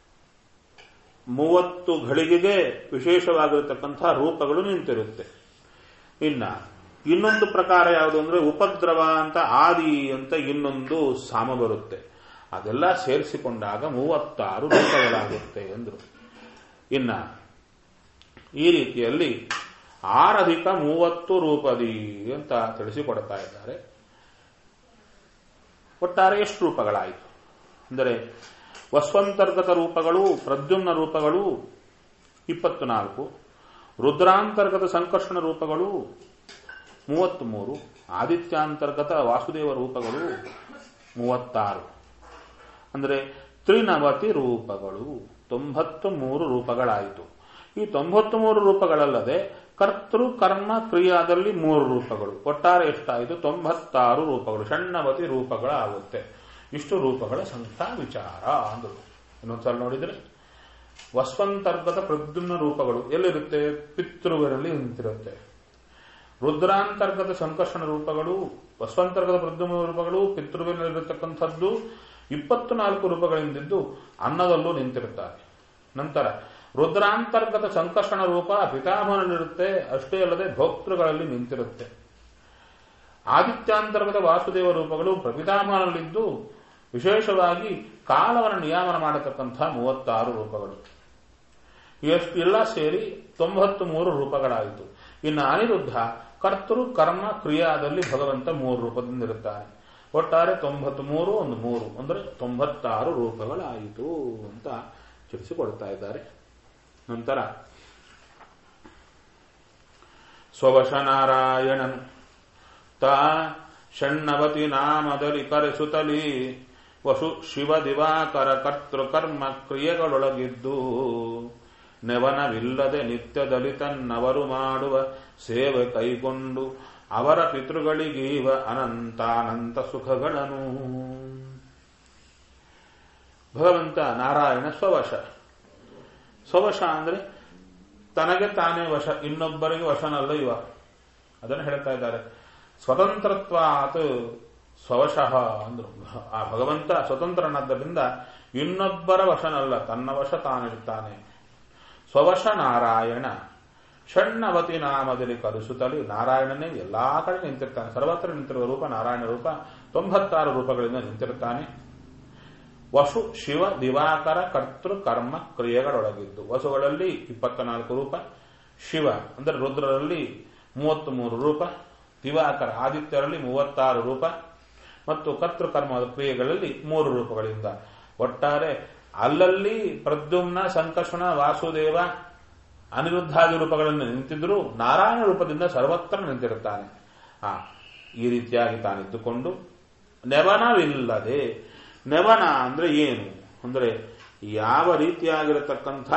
ಮೂವತ್ತು ಘಳಿಗೆಗೆ ವಿಶೇಷವಾಗಿರತಕ್ಕಂಥ ರೂಪಗಳು ನಿಂತಿರುತ್ತೆ. ಇನ್ನ ಇನ್ನೊಂದು ಪ್ರಕಾರ ಯಾವುದು ಅಂದ್ರೆ ಉಪದ್ರವ ಅಂತ ಆದಿ ಅಂತ ಇನ್ನೊಂದು ಸಾಮ ಬರುತ್ತೆ. ಅದೆಲ್ಲ ಸೇರಿಸಿಕೊಂಡಾಗ ಮೂವತ್ತಾರು ರೂಪಗಳಾಗುತ್ತೆ ಎಂದರು. ಇನ್ನ ಈ ರೀತಿಯಲ್ಲಿ ಆರಧಿಕ ಮೂವತ್ತು ರೂಪದಿ ಅಂತ ತಿಳಿಸಿಕೊಡ್ತಾ ಇದ್ದಾರೆ. ಒಟ್ಟಾರೆ ಎಷ್ಟು ರೂಪಗಳಾಯಿತು ಅಂದರೆ ವಸ್ವಂತರ್ಗತ ರೂಪಗಳು, ಪ್ರದ್ಯುಮ್ನ ರೂಪಗಳು ಇಪ್ಪತ್ತು ನಾಲ್ಕು, ರುದ್ರಾಂತರ್ಗತ ಸಂಕರ್ಷಣ ರೂಪಗಳು ಮೂವತ್ತ್ ಮೂರು, ಆದಿತ್ಯಾಂತರ್ಗತ ವಾಸುದೇವ ರೂಪಗಳು ಮೂವತ್ತಾರು. ಅಂದರೆ ತ್ರಿನವತಿ ರೂಪಗಳು, ತೊಂಬತ್ತು ಮೂರು ರೂಪಗಳಾಯಿತು. ಈ ತೊಂಬತ್ತು ಮೂರು ರೂಪಗಳಲ್ಲದೆ ಕರ್ತೃ ಕರ್ಮ ಕ್ರಿಯಾದಲ್ಲಿ ಮೂರು ರೂಪಗಳು. ಒಟ್ಟಾರೆ ಎಷ್ಟಾಯಿತು? ತೊಂಬತ್ತಾರು ರೂಪಗಳು, ಷಣ್ಣವತಿ ರೂಪಗಳಾಗುತ್ತೆ. ಇಷ್ಟು ರೂಪಗಳ ಸಂಖ್ಯಾ ವಿಚಾರ ಅಂದರು. ಇನ್ನೊಂದ್ಸಲ ನೋಡಿದ್ರೆ ವಸ್ವಂತರ್ಗತ ಪ್ರದ್ಯುಮ್ನ ರೂಪಗಳು ಎಲ್ಲಿರುತ್ತೆ? ಪಿತೃವಿನಲ್ಲಿ ನಿಂತಿರುತ್ತೆ. ರುದ್ರಾಂತರ್ಗತ ಸಂಕರ್ಷಣ ರೂಪಗಳು, ವಸ್ವಂತರ್ಗತ ಪ್ರದ್ಯುಮ್ನ ರೂಪಗಳು ಪಿತೃವಿನಲ್ಲಿರತಕ್ಕಂಥದ್ದು ಇಪ್ಪತ್ತು ನಾಲ್ಕು ರೂಪಗಳಿಂದಿದ್ದು ಅನ್ನದಲ್ಲೂ ನಿಂತಿರುತ್ತಾರೆ. ನಂತರ ರುದ್ರಾಂತರ್ಗತ ಸಂಕರ್ಷಣ ರೂಪ ಪಿತಾಮಹನಲ್ಲಿರುತ್ತೆ, ಅಷ್ಟೇ ಅಲ್ಲದೆ ಭೋಕ್ತೃಗಳಲ್ಲಿ ನಿಂತಿರುತ್ತೆ. ಆದಿತ್ಯಾಂತರ್ಗತ ವಾಸುದೇವ ರೂಪಗಳು ಪ್ರಪಿತಾಮಹನಲ್ಲಿದ್ದು ವಿಶೇಷವಾಗಿ ಕಾಲವನ್ನು ನಿಯಾಮನ ಮಾಡತಕ್ಕಂಥ ಮೂವತ್ತಾರು ರೂಪಗಳು. ಎಷ್ಟು ಎಲ್ಲ ಸೇರಿ ತೊಂಬತ್ತು ಮೂರು ರೂಪಗಳಾಯಿತು. ಇನ್ನು ಅನಿರುದ್ಧ ಕರ್ತೃ ಕರ್ಮ ಕ್ರಿಯಾದಲ್ಲಿ ಭಗವಂತ ಮೂರು ರೂಪದಿಂದಿರುತ್ತಾನೆ. ಒಟ್ಟಾರೆ ತೊಂಬತ್ ಮೂರು ಒಂದು ಮೂರು ಅಂದರೆ ತೊಂಬತ್ತಾರು ರೂಪಗಳಾಯಿತು ಅಂತ ತಿಳಿಸಿಕೊಡ್ತಾ ಇದ್ದಾರೆ. ನಂತರ ಸ್ವವಶನಾರಾಯಣನು ತಾ ಷಣ್ಣವತಿ ನಾಮದಲ್ಲಿ ಕರೆಸುತ್ತಲಿ ವಸು ಶಿವ ದಿವಾಕರ ಕರ್ತೃ ಕರ್ಮ ಕ್ರಿಯೆಗಳೊಳಗಿದ್ದು ನೆವನವಿಲ್ಲದೆ ನಿತ್ಯದಲ್ಲಿ ತನ್ನವರು ಮಾಡುವ ಸೇವೆ ಕೈಗೊಂಡು ಅವರ ಪಿತೃಗಳಿಗೀವ ಅನಂತಾನಂತ ಸುಖಗಳನ್ನು. ಭಗವಂತ ನಾರಾಯಣ ಸ್ವವಶ. ಸ್ವವಶ ಅಂದ್ರೆ ತನಗೆ ತಾನೇ ವಶ, ಇನ್ನೊಬ್ಬರಿಗೆ ವಶನಲ್ಲ ಇವ. ಅದನ್ನು ಹೇಳ್ತಾ ಇದ್ದಾರೆ. ಸ್ವತಂತ್ರತ್ವಾತ್ ಸ್ವವಶಃ ಅಂದ್ರು. ಆ ಭಗವಂತ ಸ್ವತಂತ್ರನಾದ್ದರಿಂದ ಇನ್ನೊಬ್ಬರ ವಶನಲ್ಲ, ತನ್ನ ವಶ ತಾನಿರ್ತಾನೆ. ಸ್ವವಶ ನಾರಾಯಣ ಷಣ್ಣವತಿ ನಾಮದಲ್ಲಿ ಕಲಿಸುತ್ತಲೇ ನಾರಾಯಣನೇ ಎಲ್ಲಾ ಕಡೆ ನಿಂತಿರ್ತಾನೆ. ಸರ್ವತ್ರ ನಿಂತಿರುವ ರೂಪ ನಾರಾಯಣ ರೂಪ. ತೊಂಬತ್ತಾರು ರೂಪಗಳಿಂದ ನಿಂತಿರ್ತಾನೆ. ವಸು ಶಿವ ದಿವಾಕರ ಕರ್ತೃ ಕರ್ಮ ಕ್ರಿಯೆಗಳೊಳಗಿದ್ದು, ವಸುಗಳಲ್ಲಿ ಇಪ್ಪತ್ತ ನಾಲ್ಕು ರೂಪ, ಶಿವ ಅಂದರೆ ರುದ್ರರಲ್ಲಿ ಮೂವತ್ತ್ ಮೂರು ರೂಪ, ದಿವಾಕರ ಆದಿತ್ಯರಲ್ಲಿ ಮೂವತ್ತಾರು ರೂಪ ಮತ್ತು ಕರ್ತೃಕರ್ಮದ ಕ್ರಿಯೆಗಳಲ್ಲಿ ಮೂರು ರೂಪಗಳಿಂದ ಒಟ್ಟಾರೆ ಅಲ್ಲಲ್ಲಿ ಪ್ರದ್ಯುಮ್ನ ಸಂಕರ್ಷಣ ವಾಸುದೇವ ಅನಿರುದ್ಧಾದಿ ರೂಪಗಳನ್ನು ನಿಂತಿದ್ರೂ ನಾರಾಯಣ ರೂಪದಿಂದ ಸರ್ವತ್ರ ನಿಂತಿರುತ್ತಾನೆ. ಆ ಈ ರೀತಿಯಾಗಿ ತಾನಿದ್ದುಕೊಂಡು ನೆವನವಿಲ್ಲದೆ, ನೆವನ ಅಂದ್ರೆ ಏನು ಅಂದ್ರೆ ಯಾವ ರೀತಿಯಾಗಿರತಕ್ಕಂಥ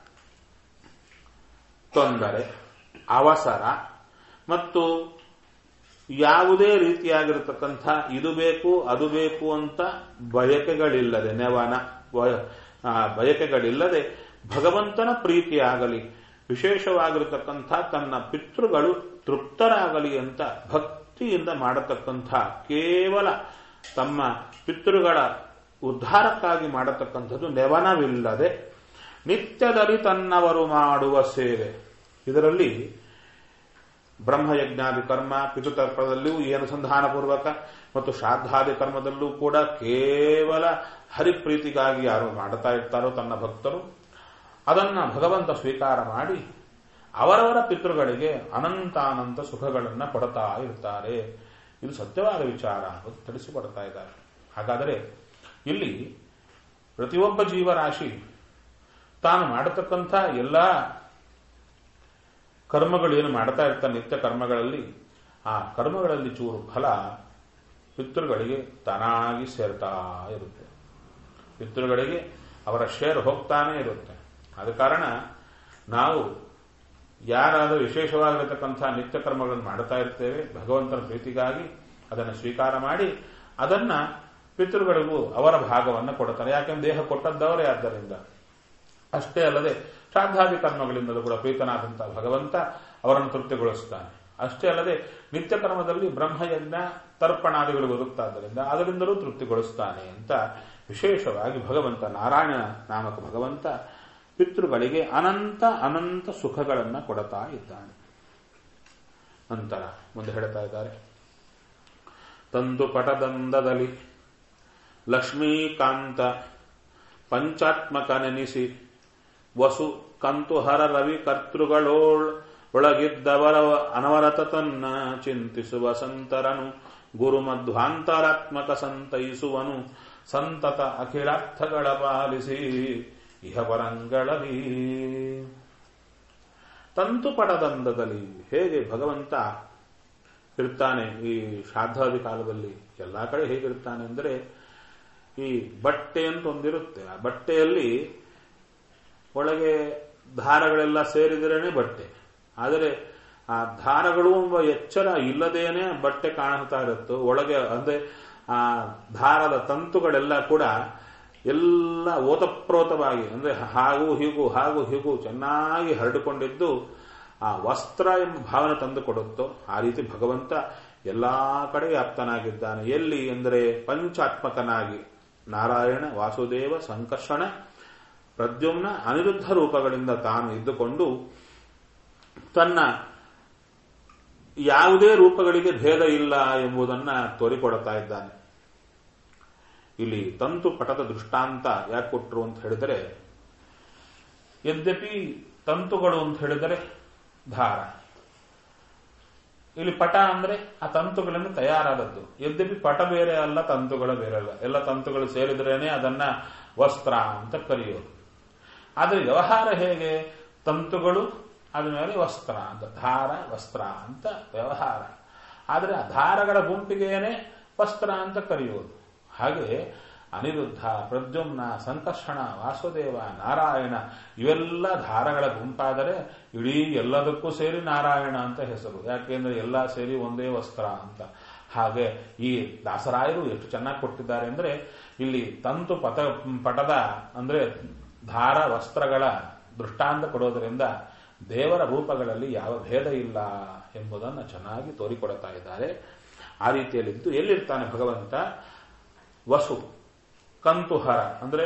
ತೊಂದರೆ, ಅವಸರ ಮತ್ತು ಯಾವುದೇ ರೀತಿಯಾಗಿರತಕ್ಕಂಥ ಇದು ಬೇಕು ಅದು ಬೇಕು ಅಂತ ಬಯಕೆಗಳಿಲ್ಲದೆ, ನೆವನ ಬಯಕೆಗಳಿಲ್ಲದೆ ಭಗವಂತನ ಪ್ರೀತಿಯಾಗಲಿ, ವಿಶೇಷವಾಗಿರತಕ್ಕಂಥ ತನ್ನ ಪಿತೃಗಳು ತೃಪ್ತರಾಗಲಿ ಅಂತ ಭಕ್ತಿಯಿಂದ ಮಾಡತಕ್ಕಂಥ, ಕೇವಲ ತಮ್ಮ ಪಿತೃಗಳ ಉದ್ಧಾರಕ್ಕಾಗಿ ಮಾಡತಕ್ಕಂಥದ್ದು ನೆವನವಿಲ್ಲದೆ ನಿತ್ಯದಲ್ಲಿ ತನ್ನವರು ಮಾಡುವ ಸೇವೆ. ಇದರಲ್ಲಿ ಬ್ರಹ್ಮಯಜ್ಞಾದಿ ಕರ್ಮ, ಪಿತೃತರ್ಪಣದಲ್ಲಿಯೂ ಈ ಅನುಸಂಧಾನಪೂರ್ವಕ ಮತ್ತು ಶ್ರಾದ್ದಾದಿ ಕರ್ಮದಲ್ಲೂ ಕೂಡ ಕೇವಲ ಹರಿಪ್ರೀತಿಗಾಗಿ ಯಾರು ಮಾಡುತ್ತಾ ಇರ್ತಾರೋ ತನ್ನ ಭಕ್ತರು, ಅದನ್ನ ಭಗವಂತ ಸ್ವೀಕಾರ ಮಾಡಿ ಅವರವರ ಪಿತೃಗಳಿಗೆ ಅನಂತಾನಂತ ಸುಖಗಳನ್ನು ಕೊಡ್ತಾ ಇರ್ತಾರೆ. ಇದು ಸತ್ಯವಾದ ವಿಚಾರ ಅಂತ ತಿಳಿಸಿಕೊಡ್ತಾ ಇದ್ದಾರೆ. ಹಾಗಾದರೆ ಇಲ್ಲಿ ಪ್ರತಿಯೊಬ್ಬ ಜೀವರಾಶಿ ತಾನು ಮಾಡತಕ್ಕಂಥ ಎಲ್ಲ ಕರ್ಮಗಳೇನು ಮಾಡ್ತಾ ಇರ್ತಾನೆ ನಿತ್ಯ ಕರ್ಮಗಳಲ್ಲಿ, ಆ ಕರ್ಮಗಳಲ್ಲಿ ಚೂರು ಫಲ ಪಿತೃಗಳಿಗೆ ತಾನಾಗಿ ಸೇರ್ತಾ ಇರುತ್ತೆ. ಪಿತೃಗಳಿಗೆ ಅವರ ಶೇರ್ ಹೋಗ್ತಾನೆ ಇರುತ್ತೆ. ಆದ ಕಾರಣ ನಾವು ಯಾರಾದರೂ ವಿಶೇಷವಾಗಿರತಕ್ಕಂಥ ನಿತ್ಯ ಕರ್ಮಗಳನ್ನು ಮಾಡ್ತಾ ಇರ್ತೇವೆ ಭಗವಂತನ ಪ್ರೀತಿಗಾಗಿ, ಅದನ್ನು ಸ್ವೀಕಾರ ಮಾಡಿ ಅದನ್ನ ಪಿತೃಗಳಿಗೂ ಅವರ ಭಾಗವನ್ನು ಕೊಡುತ್ತಾರೆ. ಯಾಕೆಂದ್ರೆ ದೇಹ ಕೊಟ್ಟದ್ದವರೇ ಆದ್ದರಿಂದ. ಅಷ್ಟೇ ಅಲ್ಲದೆ ಶ್ರಾದ್ದಾದಿ ಕರ್ಮಗಳಿಂದಲೂ ಕೂಡ ಪ್ರೀತನಾದಂತಹ ಭಗವಂತ ಅವರನ್ನು ತೃಪ್ತಿಗೊಳಿಸುತ್ತಾನೆ. ಅಷ್ಟೇ ಅಲ್ಲದೆ ನಿತ್ಯ ಕರ್ಮದಲ್ಲಿ ಬ್ರಹ್ಮಯಜ್ಞ ತರ್ಪಣಾದಿಗಳು ಬರುತ್ತಾದ್ದರಿಂದ ಅದರಿಂದಲೂ ತೃಪ್ತಿಗೊಳಿಸುತ್ತಾನೆ ಅಂತ ವಿಶೇಷವಾಗಿ ಭಗವಂತ ನಾರಾಯಣ ನಾಮಕ ಭಗವಂತ ಪಿತೃಗಳಿಗೆ ಅನಂತ ಅನಂತ ಸುಖಗಳನ್ನು ಕೊಡುತ್ತಾ ಇದ್ದಾನೆ. ನಂತರ ಮುಂದೆ ಹೇಳ್ತಾ ಇದ್ದಾರೆ, ತಂದು ಪಟದಂದದಲ್ಲಿ ಲಕ್ಷ್ಮೀಕಾಂತ ಪಂಚಾತ್ಮಕ ನೆನೆಸಿ ವಸು ಕಂತುಹರ ರವಿ ಕರ್ತೃಗಳೋಳ್ ಒಳಗಿದ್ದವರ ಅನವರತ ತನ್ನ ಚಿಂತಿಸುವ ಸಂತರನು ಗುರು ಮಧ್ವಾಂತರಾತ್ಮಕ ಸಂತೈಸುವನು ಸಂತತ ಅಖಿಲಾರ್ಥಗಳ ಪಾಲಿಸಿ ಇಹಪರಂಗಳಲ್ಲಿ. ತಂತು ಪಟದಂದದಲ್ಲಿ ಹೇಗೆ ಭಗವಂತ ಇರ್ತಾನೆ ಈ ಶ್ರಾದ್ದಾದಿ ಕಾಲದಲ್ಲಿ ಎಲ್ಲಾ ಕಡೆ ಹೇಗಿರ್ತಾನೆ ಅಂದರೆ, ಈ ಬಟ್ಟೆ ಅಂತ ಒಂದಿರುತ್ತೆ. ಆ ಬಟ್ಟೆಯಲ್ಲಿ ಒಳಗೆ ದಾರಗಳೆಲ್ಲ ಸೇರಿದ್ರೇನೆ ಬಟ್ಟೆ. ಆದರೆ ಆ ದಾರಗಳು ಎಂಬ ಎಚ್ಚರ ಇಲ್ಲದೇನೆ ಬಟ್ಟೆ ಕಾಣ್ತಾ ಇರುತ್ತೋ ಒಳಗೆ, ಅಂದ್ರೆ ಆ ದಾರದ ತಂತುಗಳೆಲ್ಲ ಕೂಡ ಎಲ್ಲ ಓತಪ್ರೋತವಾಗಿ ಅಂದ್ರೆ ಹಾಗೂ ಹೀಗೂ ಹಾಗೂ ಹೀಗೂ ಚೆನ್ನಾಗಿ ಹರಡಿಕೊಂಡಿದ್ದು ಆ ವಸ್ತ್ರ ಎಂಬ ಭಾವನೆ ತಂದು ಕೊಡುತ್ತೋ ಆ ರೀತಿ ಭಗವಂತ ಎಲ್ಲಾ ಕಡೆ ವ್ಯಾಪ್ತನಾಗಿದ್ದಾನೆ. ಎಲ್ಲಿ ಅಂದರೆ ಪಂಚಾತ್ಮಕನಾಗಿ ನಾರಾಯಣ, ವಾಸುದೇವ, ಸಂಕರ್ಷಣ, ಪ್ರದ್ಯುಮ್ನ, ಅನಿರುದ್ಧ ರೂಪಗಳಿಂದ ತಾನು ಇದ್ದುಕೊಂಡು ತನ್ನ ಯಾವುದೇ ರೂಪಗಳಿಗೆ ಭೇದ ಇಲ್ಲ ಎಂಬುದನ್ನ ತೋರಿಕೊಡುತ್ತಾ ಇದ್ದಾನೆ. ಇಲ್ಲಿ ತಂತು ಪಟದ ದೃಷ್ಟಾಂತ ಯಾಕೆ ಕೊಟ್ಟರು ಅಂತ ಹೇಳಿದರೆ, ಯದ್ಯಪಿ ತಂತುಗಳು ಅಂತ ಹೇಳಿದರೆ ದಾರ, ಇಲ್ಲಿ ಪಟ ಅಂದ್ರೆ ಆ ತಂತುಗಳನ್ನು ತಯಾರಾದದ್ದು. ಯದ್ಯಪಿ ಪಟ ಬೇರೆ ಅಲ್ಲ, ತಂತುಗಳು ಬೇರೆ ಅಲ್ಲ, ಎಲ್ಲ ತಂತುಗಳು ಸೇರಿದ್ರೇನೆ ಅದನ್ನ ವಸ್ತ್ರ ಅಂತ ಕರೆಯೋದು. ಆದ್ರೆ ವ್ಯವಹಾರ ಹೇಗೆ? ತಂತುಗಳು ಆದ್ಮೇಲೆ ವಸ್ತ್ರ ಅಂತ, ದಾರ ವಸ್ತ್ರ ಅಂತ ವ್ಯವಹಾರ. ಆದ್ರೆ ಆ ದಾರಗಳ ಗುಂಪಿಗೇನೆ ವಸ್ತ್ರ ಅಂತ ಕರೆಯೋದು. ಹಾಗೆ ಅನಿರುದ್ಧ, ಪ್ರದ್ಯುಮ್ನ, ಸಂಕರ್ಷಣ, ವಾಸುದೇವ, ನಾರಾಯಣ ಇವೆಲ್ಲ ಧಾರಗಳ ಗುಂಪಾದರೆ ಇಡೀ ಎಲ್ಲದಕ್ಕೂ ಸೇರಿ ನಾರಾಯಣ ಅಂತ ಹೆಸರು. ಯಾಕೆಂದ್ರೆ ಎಲ್ಲ ಸೇರಿ ಒಂದೇ ವಸ್ತ್ರ ಅಂತ. ಹಾಗೆ ಈ ದಾಸರಾಯರು ಎಷ್ಟು ಚೆನ್ನಾಗಿ ಕೊಟ್ಟಿದ್ದಾರೆ ಅಂದ್ರೆ ಇಲ್ಲಿ ತಂತು ಪಥ ಪಟದ ಅಂದ್ರೆ ಧಾರ ವಸ್ತ್ರಗಳ ದೃಷ್ಟಾಂತ ಕೊಡೋದರಿಂದ ದೇವರ ರೂಪಗಳಲ್ಲಿ ಯಾವ ಭೇದ ಇಲ್ಲ ಎಂಬುದನ್ನು ಚೆನ್ನಾಗಿ ತೋರಿಕೊಡ್ತಾ ಇದ್ದಾರೆ. ಆ ರೀತಿಯಲ್ಲಿದ್ದು ಎಲ್ಲಿರ್ತಾನೆ ಭಗವಂತ? ವಸು ಕಂತುಹರ ಅಂದ್ರೆ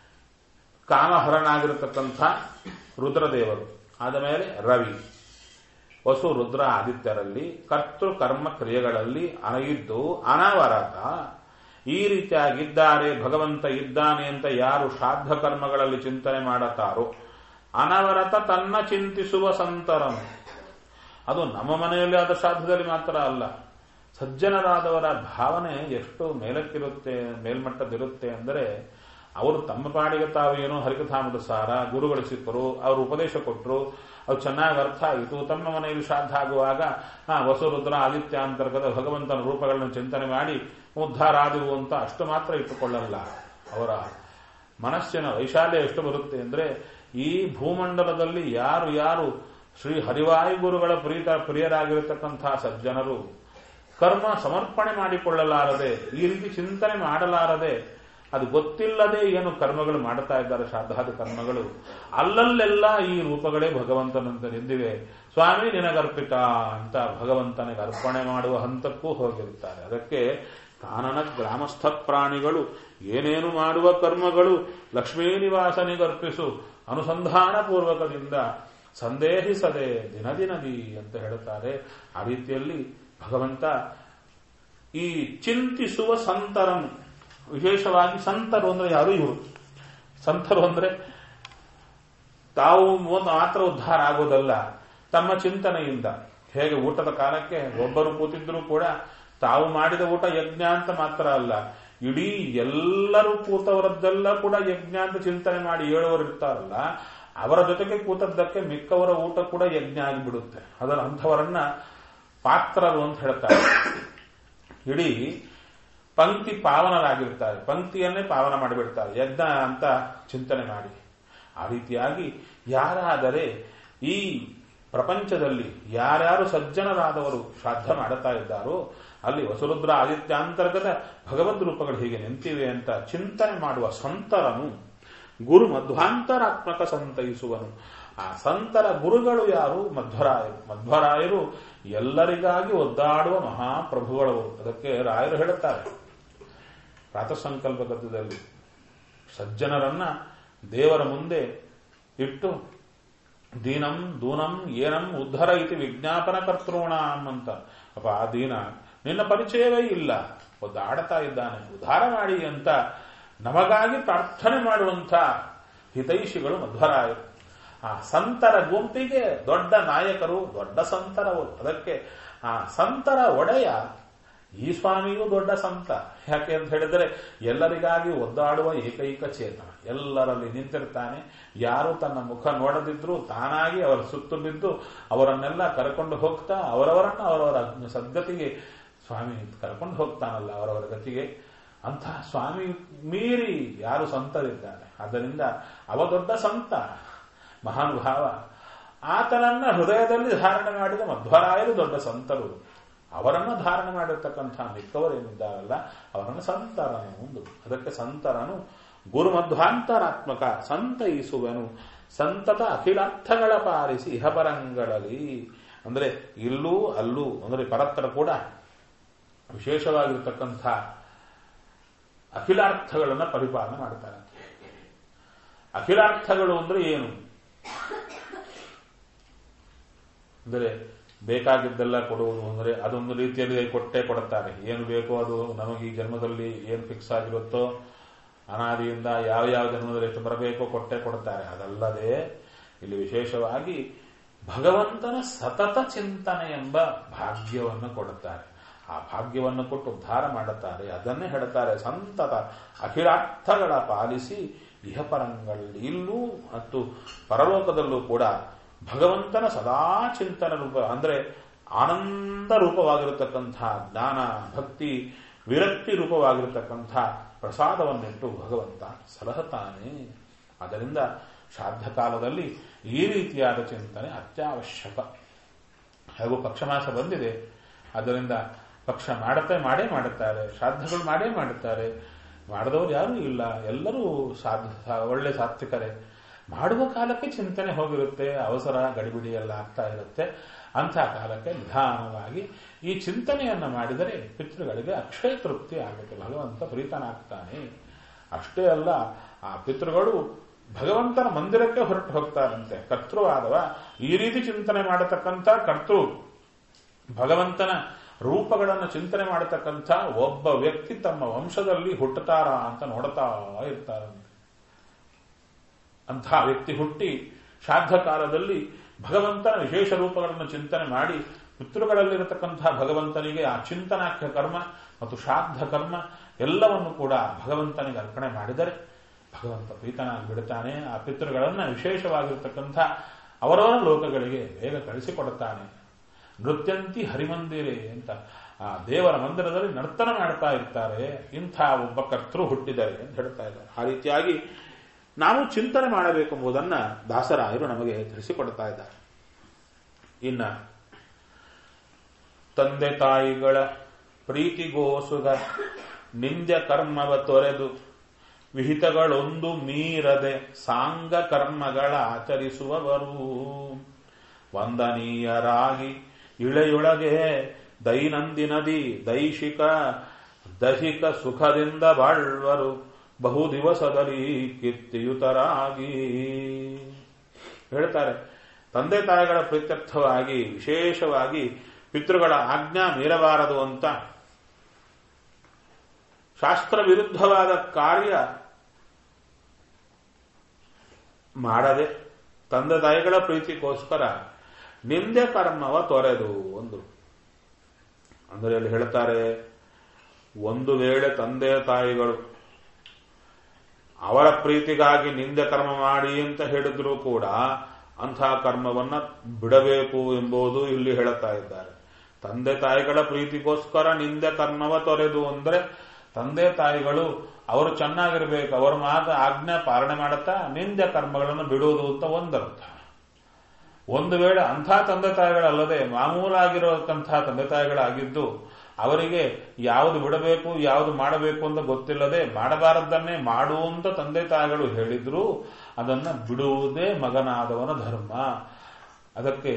ಕಾಮಹರನಾಗಿರತಕ್ಕಂಥ ರುದ್ರದೇವರು, ಆದ ಮೇಲೆ ರವಿ, ವಸು ರುದ್ರ ಆದಿತ್ಯರಲ್ಲಿ ಕರ್ತೃ ಕರ್ಮ ಕ್ರಿಯೆಗಳಲ್ಲಿ ಅನಗಿದ್ದು ಅನವರತ. ಈ ರೀತಿಯಾಗಿದ್ದಾರೆ ಭಗವಂತ ಇದ್ದಾನೆ ಅಂತ ಯಾರು ಶ್ರಾದ್ದ ಕರ್ಮಗಳಲ್ಲಿ ಚಿಂತನೆ ಮಾಡುತ್ತಾರೋ ಅನವರತ ತನ್ನ ಚಿಂತಿಸುವ ಸಂತರನು. ಅದು ನಮ್ಮ ಮನೆಯಲ್ಲಿ ಆದ ಶ್ರಾದ್ದದಲ್ಲಿ ಮಾತ್ರ ಅಲ್ಲ, ಸಜ್ಜನರಾದವರ ಭಾವನೆ ಎಷ್ಟು ಮೇಲಕ್ಕಿರುತ್ತೆ, ಮೇಲ್ಮಟ್ಟದಿರುತ್ತೆ ಅಂದರೆ ಅವರು ತಮ್ಮ ಪಾಡಿಗೆ ತಾವು ಏನೋ ಹರಿಕಥಾಮದ ಸಾರ ಗುರುಗಳು ಸಿಕ್ಕರು, ಅವರು ಉಪದೇಶ ಕೊಟ್ಟರು, ಅದು ಚೆನ್ನಾಗಿ ಅರ್ಥ ಆಯಿತು. ತಮ್ಮ ಮನೆಯಲ್ಲಿ ಶ್ರಾದ್ದ ಆಗುವಾಗ ಹಾ ವಸುರುದ್ರ ಆದಿತ್ಯ ಅಂತರ್ಗತ ಭಗವಂತನ ರೂಪಗಳನ್ನು ಚಿಂತನೆ ಮಾಡಿ ಉದ್ಧಾರ ಆದವು ಅಂತ ಅಷ್ಟು ಮಾತ್ರ ಇಟ್ಟುಕೊಳ್ಳಲ್ಲ. ಅವರ ಮನಸ್ಸಿನ ವೈಶಾಲ್ಯ ಎಷ್ಟು ಬರುತ್ತೆ ಅಂದ್ರೆ ಈ ಭೂಮಂಡಲದಲ್ಲಿ ಯಾರು ಯಾರು ಶ್ರೀ ಹರಿವಾಯು ಗುರುಗಳ ಪ್ರೀತ ಪ್ರಿಯರಾಗಿರತಕ್ಕಂತಹ ಸಜ್ಜನರು ಕರ್ಮ ಸಮರ್ಪಣೆ ಮಾಡಿಕೊಳ್ಳಲಾರದೆ, ಈ ರೀತಿ ಚಿಂತನೆ ಮಾಡಲಾರದೆ, ಅದು ಗೊತ್ತಿಲ್ಲದೆ ಏನು ಕರ್ಮಗಳು ಮಾಡ್ತಾ ಇದ್ದಾರೆ ಶ್ರಾದ್ದಾದಿ ಕರ್ಮಗಳು, ಅಲ್ಲಲ್ಲೆಲ್ಲ ಈ ರೂಪಗಳೇ ಭಗವಂತನಂತೆ ನಿಂದಿವೆ. ಸ್ವಾಮಿ ನಿನಗರ್ಪಿತ ಅಂತ ಭಗವಂತನಿಗೆ ಅರ್ಪಣೆ ಮಾಡುವ ಹಂತಕ್ಕೂ ಹೋಗಿರುತ್ತಾರೆ. ಅದಕ್ಕೆ ಕಾನನ ಗ್ರಾಮಸ್ಥ ಪ್ರಾಣಿಗಳು ಏನೇನು ಮಾಡುವ ಕರ್ಮಗಳು ಲಕ್ಷ್ಮೀ ನಿವಾಸನಿಗರ್ಪಿಸು ಅನುಸಂಧಾನ ಪೂರ್ವಕದಿಂದ ಸಂದೇಹಿಸದೆ ದಿನದಿನದಿ ಅಂತ ಹೇಳುತ್ತಾರೆ. ಆ ರೀತಿಯಲ್ಲಿ ಭಗವಂತ ಈ ಚಿಂತಿಸುವ ಸಂತರನ್ನು, ವಿಶೇಷವಾಗಿ ಸಂತರು ಅಂದ್ರೆ ಯಾರು? ಇವರು ಸಂತರು ಅಂದ್ರೆ ತಾವು ಮಾತ್ರ ಉದ್ಧಾರ ಆಗೋದಲ್ಲ, ತಮ್ಮ ಚಿಂತನೆಯಿಂದ. ಹೇಗೆ ಊಟದ ಕಾಲಕ್ಕೆ ಒಬ್ಬರು ಕೂತಿದ್ರು ಕೂಡ ತಾವು ಮಾಡಿದ ಊಟ ಯಜ್ಞ ಅಂತ ಮಾತ್ರ ಅಲ್ಲ, ಇಡೀ ಎಲ್ಲರೂ ಕೂತವರದ್ದೆಲ್ಲ ಕೂಡ ಯಜ್ಞ ಅಂತ ಚಿಂತನೆ ಮಾಡಿ ಹೇಳುವರು ಇರ್ತಾರಲ್ಲ, ಅವರ ಜೊತೆಗೆ ಕೂತದ್ದಕ್ಕೆ ಮಿಕ್ಕವರ ಊಟ ಕೂಡ ಯಜ್ಞ ಆಗಿಬಿಡುತ್ತೆ. ಅದರ ಅಂಥವರನ್ನ ಪಾತ್ರರು ಅಂತ ಹೇಳ್ತಾರೆ. ಇಡೀ ಪಂಕ್ತಿ ಪಾವನರಾಗಿರ್ತಾರೆ, ಪಂಕ್ತಿಯನ್ನೇ ಪಾವನ ಮಾಡಿಬಿಡ್ತಾರೆ ಯಜ್ಞ ಅಂತ ಚಿಂತನೆ ಮಾಡಿ. ಆ ರೀತಿಯಾಗಿ ಯಾರಾದರೆ ಈ ಪ್ರಪಂಚದಲ್ಲಿ ಯಾರ್ಯಾರು ಸಜ್ಜನರಾದವರು ಶ್ರಾದ್ದ ಮಾಡುತ್ತಾ ಇದ್ದಾರೋ ಅಲ್ಲಿ ವಸುರುದ್ರ ಆದಿತ್ಯಾಂತರ್ಗತ ಭಗವದ್ ರೂಪಗಳು ಹೀಗೆ ನಿಂತಿವೆ ಅಂತ ಚಿಂತನೆ ಮಾಡುವ ಸಂತರನು ಗುರು ಮಧ್ವಾಂತರಾತ್ಮಕ ಸಂತೈಸುವನು. ಆ ಸಂತರ ಗುರುಗಳು ಯಾರು? ಮಧ್ವರಾಯರು. ಮಧ್ವರಾಯರು ಎಲ್ಲರಿಗಾಗಿ ಒದ್ದಾಡುವ ಮಹಾಪ್ರಭುಗಳವರು. ಅದಕ್ಕೆ ರಾಯರು ಹೇಳುತ್ತಾರೆ ಪ್ರಾತಃಸಂಕಲ್ಪ ಗದ್ಯದಲ್ಲಿ, ಸಜ್ಜನರನ್ನ ದೇವರ ಮುಂದೆ ಇಟ್ಟು ದೀನಂ ದೂನಂ ಏನಂ ಉದ್ಧರ ಇತಿ ವಿಜ್ಞಾಪನ ಕರ್ತೃಣಾಂ ಅಂತ. ಅಪ್ಪ ಆ ದೀನ ನಿನ್ನ ಪರಿಚಯವೇ ಇಲ್ಲ, ಒದ್ದಾಡ್ತಾ ಇದ್ದಾನೆ, ಉದ್ಧಾರ ಮಾಡಿ ಅಂತ ನಮಗಾಗಿ ಪ್ರಾರ್ಥನೆ ಮಾಡುವಂಥ ಹಿತೈಷಿಗಳು ಮಧ್ವರಾಯರು. ಆ ಸಂತರ ಗುಂಪಿಗೆ ದೊಡ್ಡ ನಾಯಕರು, ದೊಡ್ಡ ಸಂತರವರು. ಅದಕ್ಕೆ ಆ ಸಂತರ ಒಡೆಯ ಈ ಸ್ವಾಮಿಯೂ ದೊಡ್ಡ ಸಂತ. ಯಾಕೆ ಅಂತ ಹೇಳಿದರೆ ಎಲ್ಲರಿಗಾಗಿ ಒದ್ದಾಡುವ ಏಕೈಕ ಚೇತನ, ಎಲ್ಲರಲ್ಲಿ ನಿಂತಿರ್ತಾನೆ. ಯಾರು ತನ್ನ ಮುಖ ನೋಡದಿದ್ರು ತಾನಾಗಿ ಅವರ ಸುತ್ತು ಬಿದ್ದು ಅವರನ್ನೆಲ್ಲ ಕರ್ಕೊಂಡು ಹೋಗ್ತಾ ಅವರವರನ್ನ ಅವರವರ ಸದ್ಗತಿಗೆ ಸ್ವಾಮಿ ಕರ್ಕೊಂಡು ಹೋಗ್ತಾನಲ್ಲ, ಅವರವರ ಗತಿಗೆ. ಅಂತಹ ಸ್ವಾಮಿ ಮೀರಿ ಯಾರು ಸಂತರಿದ್ದಾರೆ. ಆದ್ದರಿಂದ ಅವ ದೊಡ್ಡ ಸಂತ, ಮಹಾನುಭಾವ. ಆತನನ್ನ ಹೃದಯದಲ್ಲಿ ಧಾರಣೆ ಮಾಡಿದ ಮಧ್ವರಾಯರು ದೊಡ್ಡ ಸಂತರು. ಅವರನ್ನು ಧಾರಣೆ ಮಾಡಿರ್ತಕ್ಕಂಥ ಮಿಕ್ಕವರೇನಿದ್ದಾರಲ್ಲ ಅವರನ್ನು ಸಂತರನು ಒಂದು. ಅದಕ್ಕೆ ಸಂತರನು ಗುರುಮಧ್ವಾಂತರಾತ್ಮಕ ಸಂತೈಸುವನು, ಸಂತತ ಅಖಿಲಾರ್ಥಗಳ ಪಾಲಿಸಿ ಇಹಪರಂಗಳಲ್ಲಿ. ಅಂದರೆ ಇಲ್ಲೂ ಅಲ್ಲೂ ಅಂದರೆ ಪರತ್ರ ಕೂಡ ವಿಶೇಷವಾಗಿರ್ತಕ್ಕಂಥ ಅಖಿಲಾರ್ಥಗಳನ್ನು ಪರಿಪಾಲನೆ ಮಾಡ್ತಾರೆ. ಅಖಿಲಾರ್ಥಗಳು ಅಂದ್ರೆ ಏನು ಅಂದರೆ ಬೇಕಾಗಿದ್ದೆಲ್ಲ ಕೊಡುವುದು ಅಂದರೆ ಅದೊಂದು ರೀತಿಯಲ್ಲಿ ಕೊಟ್ಟೆ ಕೊಡುತ್ತಾರೆ. ಏನು ಬೇಕೋ ಅದು ನಮಗೆ ಈ ಜನ್ಮದಲ್ಲಿ ಏನು ಫಿಕ್ಸ್ ಆಗಿರುತ್ತೋ ಅನಾದಿಯಿಂದ ಯಾವ ಯಾವ ಜನ್ಮದಲ್ಲಿ ಎಷ್ಟು ಬರಬೇಕೋ ಕೊಟ್ಟೆ ಕೊಡುತ್ತಾರೆ. ಅದಲ್ಲದೆ ಇಲ್ಲಿ ವಿಶೇಷವಾಗಿ ಭಗವಂತನ ಸತತ ಚಿಂತನೆ ಎಂಬ ಭಾಗ್ಯವನ್ನು ಕೊಡುತ್ತಾರೆ. ಆ ಭಾಗ್ಯವನ್ನು ಕೊಟ್ಟು ಉದ್ಧಾರ ಮಾಡುತ್ತಾರೆ. ಅದನ್ನೇ ಹೇಳುತ್ತಾರೆ ಸಂತತ ಅಖಿಲಾರ್ಥಗಳ ಪಾಲಿಸಿ ಇಹಪರಂಗಳಲ್ಲಿ, ಇಲ್ಲೂ ಮತ್ತು ಪರಲೋಕದಲ್ಲೂ ಕೂಡ ಭಗವಂತನ ಸದಾ ಚಿಂತನ ರೂಪ ಅಂದರೆ ಆನಂದ ರೂಪವಾಗಿರತಕ್ಕಂಥ ಜ್ಞಾನ ಭಕ್ತಿ ವಿರಕ್ತಿ ರೂಪವಾಗಿರತಕ್ಕಂಥ ಪ್ರಸಾದವನ್ನಿಟ್ಟು ಭಗವಂತ ಸಲಹುತ್ತಾನೆ. ಅದರಿಂದ ಶ್ರಾದ್ದ ಕಾಲದಲ್ಲಿ ಈ ರೀತಿಯಾದ ಚಿಂತನೆ ಅತ್ಯವಶ್ಯಕ. ಹಾಗೂ ಪಕ್ಷಮಾಸ ಬಂದಿದೆ, ಅದರಿಂದ ಪಕ್ಷ ಮಾಡುತ್ತೆ ಮಾಡೇ ಮಾಡುತ್ತಾರೆ, ಶ್ರಾದ್ದಗಳು ಮಾಡೇ ಮಾಡುತ್ತಾರೆ. ಮಾಡದವರು ಯಾರೂ ಇಲ್ಲ, ಎಲ್ಲರೂ ಸಾಧ ಒಳ್ಳೆ ಸಾತ್ವಿಕರೇ. ಮಾಡುವ ಕಾಲಕ್ಕೆ ಚಿಂತನೆ ಹೋಗಿರುತ್ತೆ, ಅವಸರ ಗಡಿಬಿಡಿ ಎಲ್ಲ ಆಗ್ತಾ ಇರುತ್ತೆ. ಅಂಥ ಕಾಲಕ್ಕೆ ನಿಧಾನವಾಗಿ ಈ ಚಿಂತನೆಯನ್ನು ಮಾಡಿದರೆ ಪಿತೃಗಳಿಗೆ ಅಕ್ಷಯ ತೃಪ್ತಿ ಆಗುತ್ತೆ, ಭಗವಂತ ಪ್ರೀತನಾಗ್ತಾನೆ. ಅಷ್ಟೇ ಅಲ್ಲ, ಆ ಪಿತೃಗಳು ಭಗವಂತನ ಮಂದಿರಕ್ಕೆ ಹೊರಟು ಹೋಗ್ತಾರಂತೆ. ಕರ್ತೃವಾದವ ಈ ರೀತಿ ಚಿಂತನೆ ಮಾಡತಕ್ಕಂಥ ಕರ್ತೃ ಭಗವಂತನ ರೂಪಗಳನ್ನು ಚಿಂತನೆ ಮಾಡತಕ್ಕಂಥ ಒಬ್ಬ ವ್ಯಕ್ತಿ ತಮ್ಮ ವಂಶದಲ್ಲಿ ಹುಟ್ಟುತ್ತಾರ ಅಂತ ನೋಡ್ತಾ ಇರ್ತಾರಂತೆ. ಅಂಥ ವ್ಯಕ್ತಿ ಹುಟ್ಟಿ ಶ್ರಾದ್ದ ಕಾಲದಲ್ಲಿ ಭಗವಂತನ ವಿಶೇಷ ರೂಪಗಳನ್ನು ಚಿಂತನೆ ಮಾಡಿ ಪಿತೃಗಳಲ್ಲಿರತಕ್ಕಂಥ ಭಗವಂತನಿಗೆ ಆ ಚಿಂತನಾಖ್ಯ ಕರ್ಮ ಮತ್ತು ಶ್ರಾದ್ದ ಕರ್ಮ ಎಲ್ಲವನ್ನು ಕೂಡ ಭಗವಂತನಿಗೆ ಅರ್ಪಣೆ ಮಾಡಿದರೆ ಭಗವಂತ ಪ್ರೀತನಾಗಿ ಬಿಡುತ್ತಾನೆ. ಆ ಪಿತೃಗಳನ್ನು ವಿಶೇಷವಾಗಿರತಕ್ಕಂಥ ಅವರವರ ಲೋಕಗಳಿಗೆ ಬೇಗ ಕಳಿಸಿಕೊಡುತ್ತಾನೆ. ನೃತ್ಯಂತಿ ಹರಿಮಂದಿರೇ ಅಂತ ಆ ದೇವರ ಮಂದಿರದಲ್ಲಿ ನರ್ತನ ಮಾಡ್ತಾ ಇರ್ತಾರೆ. ಇಂಥ ಒಬ್ಬ ಕರ್ತೃ ಹುಟ್ಟಿದ್ದಾರೆ ಅಂತ ಹೇಳ್ತಾ ಇದ್ದಾರೆ. ಆ ರೀತಿಯಾಗಿ ನಾವು ಚಿಂತನೆ ಮಾಡಬೇಕೆಂಬುದನ್ನು ದಾಸರಾಯರು ನಮಗೆ ತಿಳಿಸಿಕೊಡ್ತಾ ಇದ್ದಾರೆ. ಇನ್ನ ತಂದೆ ತಾಯಿಗಳ ಪ್ರೀತಿಗೋಸುಗ ನಿಂದ್ಯ ಕರ್ಮವ ತೊರೆದು ವಿಹಿತಗಳೊಂದು ಮೀರದೆ ಸಾಂಗ ಕರ್ಮಗಳ ಆಚರಿಸುವವರು ವಂದನೀಯರಾಗಿ ಇಳೆಯೊಳಗೆ ದೈನಂದಿನದಿ ದೈಶಿಕ ದೈಹಿಕ ಸುಖದಿಂದ ಬಾಳ್ವರು ಬಹು ದಿವಸದಲ್ಲಿ ಕೀರ್ತಿಯುತರಾಗಿ. ಹೇಳ್ತಾರೆ, ತಂದೆ ತಾಯಿಗಳ ಪ್ರೀತ್ಯರ್ಥವಾಗಿ ವಿಶೇಷವಾಗಿ ಪಿತೃಗಳ ಆಜ್ಞಾ ಮೀರಬಾರದು ಅಂತ ಶಾಸ್ತ್ರ ವಿರುದ್ಧವಾದ ಕಾರ್ಯ ಮಾಡದೆ ತಂದೆ ತಾಯಿಗಳ ಪ್ರೀತಿಗೋಸ್ಕರ ನಿಂದೆ ಕರ್ಮವ ತೊರೆದು ಒಂದು ಅಂದರೆ ಅಲ್ಲಿ ಹೇಳ್ತಾರೆ, ಒಂದು ವೇಳೆ ತಂದೆ ತಾಯಿಗಳು ಅವರ ಪ್ರೀತಿಗಾಗಿ ನಿಂದೆ ಕರ್ಮ ಮಾಡಿ ಅಂತ ಹೇಳಿದ್ರು ಕೂಡ ಅಂಥ ಕರ್ಮವನ್ನ ಬಿಡಬೇಕು ಎಂಬುದು ಇಲ್ಲಿ ಹೇಳುತ್ತಾ ಇದ್ದಾರೆ. ತಂದೆ ತಾಯಿಗಳ ಪ್ರೀತಿಗೋಸ್ಕರ ನಿಂದೆ ಕರ್ಮವ ತೊರೆದು ಅಂದ್ರೆ ತಂದೆ ತಾಯಿಗಳು ಅವರು ಚೆನ್ನಾಗಿರ್ಬೇಕು, ಅವರ ಮಾತು ಆಜ್ಞಾ ಪಾಲನೆ ಮಾಡುತ್ತಾ ನಿಂದೆ ಕರ್ಮಗಳನ್ನು ಬಿಡುವುದು ಅಂತ ಒಂದರ್ಥ. ಒಂದು ವೇಳೆ ಅಂಥ ತಂದೆ ತಾಯಿಗಳಲ್ಲದೆ ಮಾಮೂಲಾಗಿರೋಕ್ಕಂಥ ತಂದೆ ತಾಯಿಗಳಾಗಿದ್ದು ಅವರಿಗೆ ಯಾವುದು ಬಿಡಬೇಕು ಯಾವುದು ಮಾಡಬೇಕು ಅಂತ ಗೊತ್ತಿಲ್ಲದೆ ಮಾಡಬಾರದನ್ನೇ ಮಾಡುವಂತ ತಂದೆ ತಾಯಿಗಳು ಹೇಳಿದ್ರು ಅದನ್ನ ಬಿಡುವುದೇ ಮಗನಾದವನ ಧರ್ಮ. ಅದಕ್ಕೆ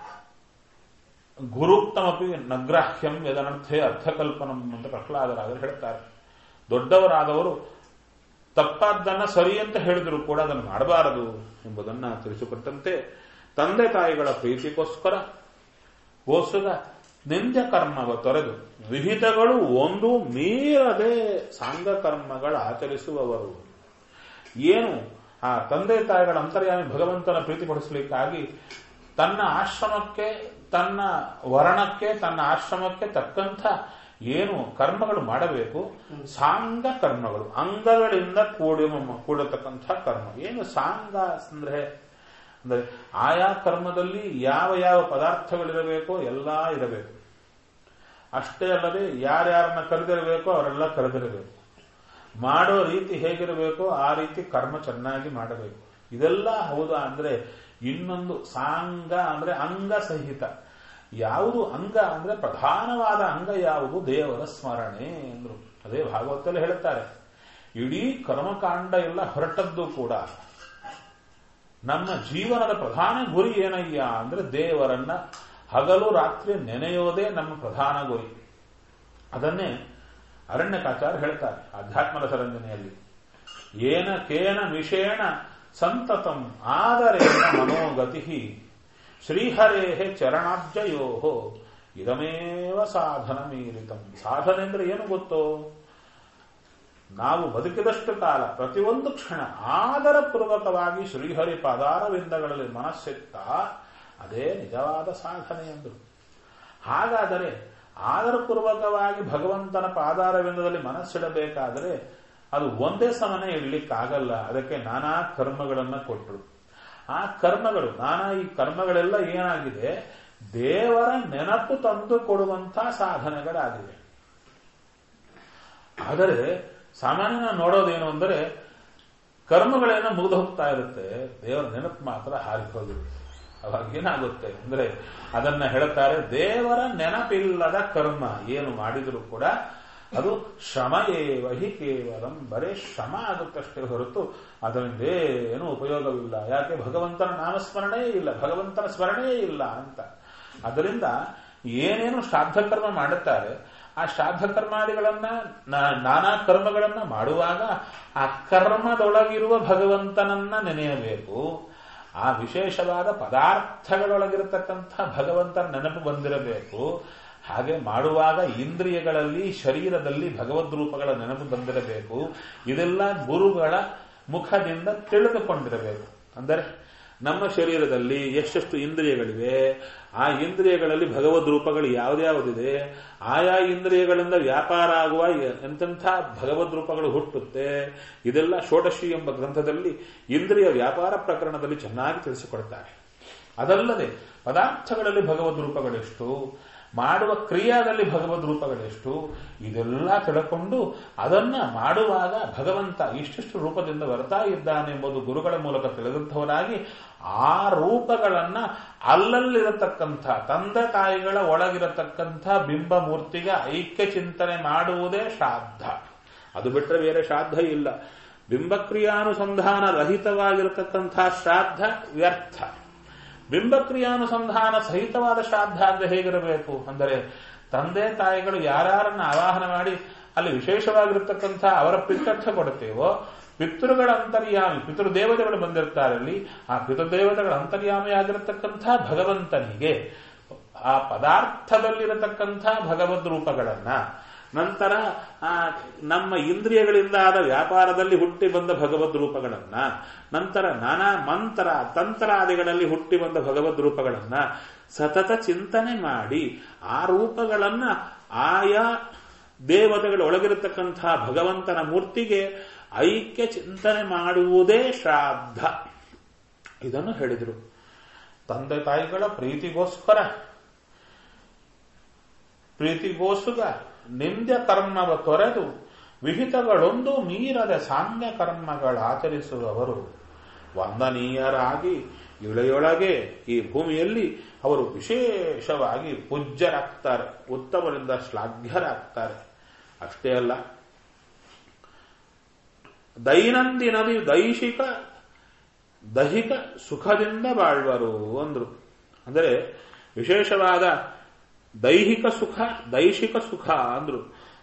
ಗುರುಕ್ತಮಪಿ ನಗ್ರಾಹ್ಯಂ ಯದನರ್ಥೇ ಅರ್ಥಕಲ್ಪನಂ ಅಂತ ಪ್ರಹ್ಲಾದರಾದರು ಹೇಳ್ತಾರೆ. ದೊಡ್ಡವರಾದವರು ತಪ್ಪಾದ್ದನ್ನ ಸರಿ ಅಂತ ಹೇಳಿದ್ರು ಕೂಡ ಅದನ್ನು ಮಾಡಬಾರದು ಎಂಬುದನ್ನ ತಿಳಿಸಿಕೊಟ್ಟಂತೆ ತಂದೆ ತಾಯಿಗಳ ಪ್ರೀತಿಗೋಸ್ಕರ ಗೋಸುಗ ನಿಂದ್ಯ ಕರ್ಮವ ತೊರೆದು ವಿಹಿತಗಳು ಒಂದು ಮೀರದೆ ಸಾಂಗ ಕರ್ಮಗಳ ಆಚರಿಸುವವರು. ಏನು ಆ ತಂದೆ ತಾಯಿಗಳ ಅಂತರ್ಯಾಮಿ ಭಗವಂತನ ಪ್ರೀತಿಪಡಿಸಲಿಕ್ಕಾಗಿ ತನ್ನ ಆಶ್ರಮಕ್ಕೆ ತನ್ನ ವರ್ಣಕ್ಕೆ ತನ್ನ ಆಶ್ರಮಕ್ಕೆ ತಕ್ಕಂಥ ಏನು ಕರ್ಮಗಳು ಮಾಡಬೇಕು, ಸಾಂಗ ಕರ್ಮಗಳು ಅಂಗಗಳಿಂದ ಕೂಡಿ ಕೂಡತಕ್ಕಂಥ ಕರ್ಮ. ಏನು ಸಾಂಗ ಅಂದ್ರೆ ಅಂದರೆ ಆಯಾ ಕರ್ಮದಲ್ಲಿ ಯಾವ ಯಾವ ಪದಾರ್ಥಗಳಿರಬೇಕೋ ಎಲ್ಲ ಇರಬೇಕು. ಅಷ್ಟೇ ಅಲ್ಲದೆ ಯಾರ್ಯಾರನ್ನ ಕರೆದಿರಬೇಕೋ ಅವರೆಲ್ಲ ಕರೆದಿರಬೇಕು. ಮಾಡೋ ರೀತಿ ಹೇಗಿರಬೇಕೋ ಆ ರೀತಿ ಕರ್ಮ ಚೆನ್ನಾಗಿ ಮಾಡಬೇಕು. ಇದೆಲ್ಲ ಹೌದಾ ಅಂದ್ರೆ ಇನ್ನೊಂದು ಸಾಂಗ ಅಂದ್ರೆ ಅಂಗ ಸಹಿತ. ಯಾವುದು ಅಂಗ ಅಂದ್ರೆ ಪ್ರಧಾನವಾದ ಅಂಗ ಯಾವುದು? ದೇವರ ಸ್ಮರಣೆ ಎಂದ್ರು. ಅದೇ ಭಾಗವತದಲ್ಲಿ ಹೇಳುತ್ತಾರೆ, ಇಡೀ ಕರ್ಮಕಾಂಡ ಎಲ್ಲ ಹೊರಟದ್ದು ಕೂಡ ನಮ್ಮ ಜೀವನದ ಪ್ರಧಾನ ಗುರಿ ಏನಯ್ಯ ಅಂದ್ರೆ ದೇವರನ್ನ ಹಗಲು ರಾತ್ರಿ ನೆನೆಯೋದೇ ನಮ್ಮ ಪ್ರಧಾನ ಗುರಿ. ಅದನ್ನೇ ಅರಣ್ಯಕಾಚಾರ್ಯ ಹೇಳ್ತಾರೆ ಅಧ್ಯಾತ್ಮದ ಸರಂಜನೆಯಲ್ಲಿ, ಏನ ಕೇನ ವಿಷೇಣ ಸಂತತಂ ಆದರೇಣ ಮನೋಗತಿ ಶ್ರೀಹರೇಹೇ ಚರಣಾಬ್ಜಯೋ ಇದಮೇವ ಸಾಧನ ಮೀರಿತಂ. ಸಾಧನೆ ಅಂದ್ರೆ ಏನು ಗೊತ್ತೋ? ನಾವು ಬದುಕಿದಷ್ಟು ಕಾಲ ಪ್ರತಿಯೊಂದು ಕ್ಷಣ ಆದರ ಪೂರ್ವಕವಾಗಿ ಶ್ರೀಹರಿ ಪಾದಾರವಿಂದಗಳಲ್ಲಿ ಮನಸ್ಸಿತ್ತ ಅದೇ ನಿಜವಾದ ಸಾಧನೆ ಎಂದರು. ಹಾಗಾದರೆ ಆದರಪೂರ್ವಕವಾಗಿ ಭಗವಂತನ ಪಾದಾರವಿಂದದಲ್ಲಿ ಮನಸ್ಸಿಡಬೇಕಾದರೆ ಅದು ಒಂದೇ ಸಮನೆ ಇಡ್ಲಿಕ್ಕಾಗಲ್ಲ. ಅದಕ್ಕೆ ನಾನಾ ಕರ್ಮಗಳನ್ನು ಕೊಟ್ಟರು. ಆ ಕರ್ಮಗಳು ನಾನಾ ಈ ಕರ್ಮಗಳೆಲ್ಲ ಏನಾಗಿದೆ? ದೇವರ ನೆನಪು ತಂದು ಕೊಡುವಂತಹ ಸಾಧನೆಗಳಾಗಿವೆ. ಆದರೆ ಸಾಮಾನ್ಯ ನಾವು ನೋಡೋದೇನು ಅಂದರೆ ಕರ್ಮಗಳೇನೋ ಮುಗಿದು ಹೋಗ್ತಾ ಇರುತ್ತೆ, ದೇವರ ನೆನಪು ಮಾತ್ರ ಹಾರಿ ಹೋಗಿರುತ್ತೆ. ಅವಾಗ ಏನಾಗುತ್ತೆ ಅಂದ್ರೆ ಅದನ್ನ ಹೇಳ್ತಾರೆ, ದೇವರ ನೆನಪಿಲ್ಲದ ಕರ್ಮ ಏನು ಮಾಡಿದರೂ ಕೂಡ ಅದು ಶ್ರಮಯೇವ ಹಿ ಕೇವಲಂ, ಬರೇ ಶ್ರಮ ಆಗುತ್ತಷ್ಟೇ ಹೊರತು ಅದರಿಂದ ಏನು ಉಪಯೋಗವಿಲ್ಲ. ಯಾಕೆ? ಭಗವಂತನ ನಾಮಸ್ಮರಣೆಯೇ ಇಲ್ಲ, ಭಗವಂತನ ಸ್ಮರಣೆಯೇ ಇಲ್ಲ ಅಂತ. ಅದರಿಂದ ಏನೇನು ಶ್ರಾದ್ದ ಕರ್ಮ ಮಾಡುತ್ತಾರೆ ಆ ಶ್ರಾದ್ದ ಕರ್ಮಾದಿಗಳನ್ನ ನಾನಾ ಕರ್ಮಗಳನ್ನ ಮಾಡುವಾಗ ಆ ಕರ್ಮದೊಳಗಿರುವ ಭಗವಂತನನ್ನ ನೆನೆಯಬೇಕು. ಆ ವಿಶೇಷವಾದ ಪದಾರ್ಥಗಳೊಳಗಿರತಕ್ಕಂಥ ಭಗವಂತನ ನೆನಪು ಬಂದಿರಬೇಕು. ಹಾಗೆ ಮಾಡುವಾಗ ಇಂದ್ರಿಯಗಳಲ್ಲಿ ಶರೀರದಲ್ಲಿ ಭಗವದ್ ರೂಪಗಳ ನೆನಪು ಬಂದಿರಬೇಕು. ಇದೆಲ್ಲ ಗುರುಗಳ ಮುಖದಿಂದ ತಿಳಿದುಕೊಂಡಿರಬೇಕು. ಅಂದರೆ ನಮ್ಮ ಶರೀರದಲ್ಲಿ ಎಷ್ಟೆಷ್ಟು ಇಂದ್ರಿಯಗಳಿವೆ, ಆ ಇಂದ್ರಿಯಗಳಲ್ಲಿ ಭಗವದ್ ರೂಪಗಳು ಯಾವುದ್ಯಾವುದಿದೆ, ಆಯಾ ಇಂದ್ರಿಯಗಳಿಂದ ವ್ಯಾಪಾರ ಆಗುವ ಎಂತೆಂಥ ಭಗವದ್ ರೂಪಗಳು ಹುಟ್ಟುತ್ತೆ, ಇದೆಲ್ಲ ಷೋಡಶಿ ಎಂಬ ಗ್ರಂಥದಲ್ಲಿ ಇಂದ್ರಿಯ ವ್ಯಾಪಾರ ಪ್ರಕರಣದಲ್ಲಿ ಚೆನ್ನಾಗಿ ತಿಳಿಸಿಕೊಡ್ತಾರೆ. ಅದಲ್ಲದೆ ಪದಾರ್ಥಗಳಲ್ಲಿ ಭಗವದ್ ರೂಪಗಳೆಷ್ಟು, ಮಾಡುವ ಕ್ರಿಯಾದಲ್ಲಿ ಭಗವದ್ ರೂಪಗಳೆಷ್ಟು, ಇದೆಲ್ಲ ತಿಳ್ಕೊಂಡು ಅದನ್ನ ಮಾಡುವಾಗ ಭಗವಂತ ಇಷ್ಟಿಷ್ಟು ರೂಪದಿಂದ ಬರ್ತಾ ಇದ್ದಾನೆಂಬುದು ಗುರುಗಳ ಮೂಲಕ ತಿಳಿದಂಥವರಾಗಿ ಆ ರೂಪಗಳನ್ನ ಅಲ್ಲಲ್ಲಿರತಕ್ಕಂಥ ತಂದೆ ತಾಯಿಗಳ ಒಳಗಿರತಕ್ಕಂಥ ಬಿಂಬ ಮೂರ್ತಿಗೆ ಐಕ್ಯ ಚಿಂತನೆ ಮಾಡುವುದೇ ಶ್ರಾದ್ದ. ಅದು ಬಿಟ್ಟರೆ ಬೇರೆ ಶ್ರಾದ್ದ ಇಲ್ಲ. ಬಿಂಬಕ್ರಿಯಾನುಸಂಧಾನ ರಹಿತವಾಗಿರತಕ್ಕಂಥ ಶ್ರಾದ್ದ ವ್ಯರ್ಥ. ಬಿಂಬಕ್ರಿಯಾನುಸಂಧಾನ ಸಹಿತವಾದ ಶ್ರಾದ್ದ ಅಂದ್ರೆ ಹೇಗಿರಬೇಕು ಅಂದರೆ, ತಂದೆ ತಾಯಿಗಳು ಯಾರನ್ನ ಆವಾಹನ ಮಾಡಿ ಅಲ್ಲಿ ವಿಶೇಷವಾಗಿರತಕ್ಕಂಥ ಅವರ ಪಿತೃರ್ಥ ಕೊಡುತ್ತೇವೋ, ಪಿತೃಗಳ ಅಂತರ್ಯಾಮಿ ಪಿತೃದೇವತೆಗಳು ಬಂದಿರ್ತಾರೆ ಅಲ್ಲಿ, ಆ ಪಿತೃದೇವತೆಗಳ ಅಂತರ್ಯಾಮಿಯಾಗಿರತಕ್ಕಂಥ ಭಗವಂತನಿಗೆ ಆ ಪದಾರ್ಥದಲ್ಲಿರತಕ್ಕಂಥ ಭಗವದ್ ರೂಪಗಳನ್ನ, ನಂತರ ಆ ನಮ್ಮ ಇಂದ್ರಿಯಗಳಿಂದ ಆದ ವ್ಯಾಪಾರದಲ್ಲಿ ಹುಟ್ಟಿ ಬಂದ ಭಗವದ್ ರೂಪಗಳನ್ನ, ನಂತರ ನಾನಾ ಮಂತ್ರ ತಂತ್ರಾದಿಗಳಲ್ಲಿ ಹುಟ್ಟಿ ಬಂದ ಭಗವದ್ ರೂಪಗಳನ್ನ ಸತತ ಚಿಂತನೆ ಮಾಡಿ ಆ ರೂಪಗಳನ್ನ ಆಯಾ ದೇವತೆಗಳ ಒಳಗಿರತಕ್ಕಂಥ ಭಗವಂತನ ಮೂರ್ತಿಗೆ ಐಕ್ಯ ಚಿಂತನೆ ಮಾಡುವುದೇ ಶ್ರಾದ್ದ. ಇದನ್ನು ಹೇಳಿದರು. ತಂದೆ ತಾಯಿಗಳ ಪ್ರೀತಿಗೋಸ್ಕರ ಪ್ರೀತಿಗೋಸ್ಕರ ನಿಂದ್ಯ ಕರ್ಮವ ತೊರೆದು ವಿಹಿತಗಳೊಂದು ಮೀರದ ಸಾಂಗ್ಯ ಕರ್ಮಗಳಾಚರಿಸುವವರು ವಂದನೀಯರಾಗಿ ಇಳೆಯೊಳಗೆ ಈ ಭೂಮಿಯಲ್ಲಿ ಅವರು ವಿಶೇಷವಾಗಿ ಪೂಜ್ಯರಾಗ್ತಾರೆ, ಉತ್ತಮರಿಂದ ಶ್ಲಾಘ್ಯರಾಗ್ತಾರೆ. ಅಷ್ಟೇ ಅಲ್ಲ, ದೈನಂದಿನದಿ ದೈಹಿಕ ದೈಹಿಕ ಸುಖದಿಂದ ಬಾಳ್ವರು ಅಂದ್ರು. ಅಂದರೆ ವಿಶೇಷವಾದ ದೈಹಿಕ ಸುಖ ದೈಹಿಕ ಸುಖ ಅಂದ್ರು.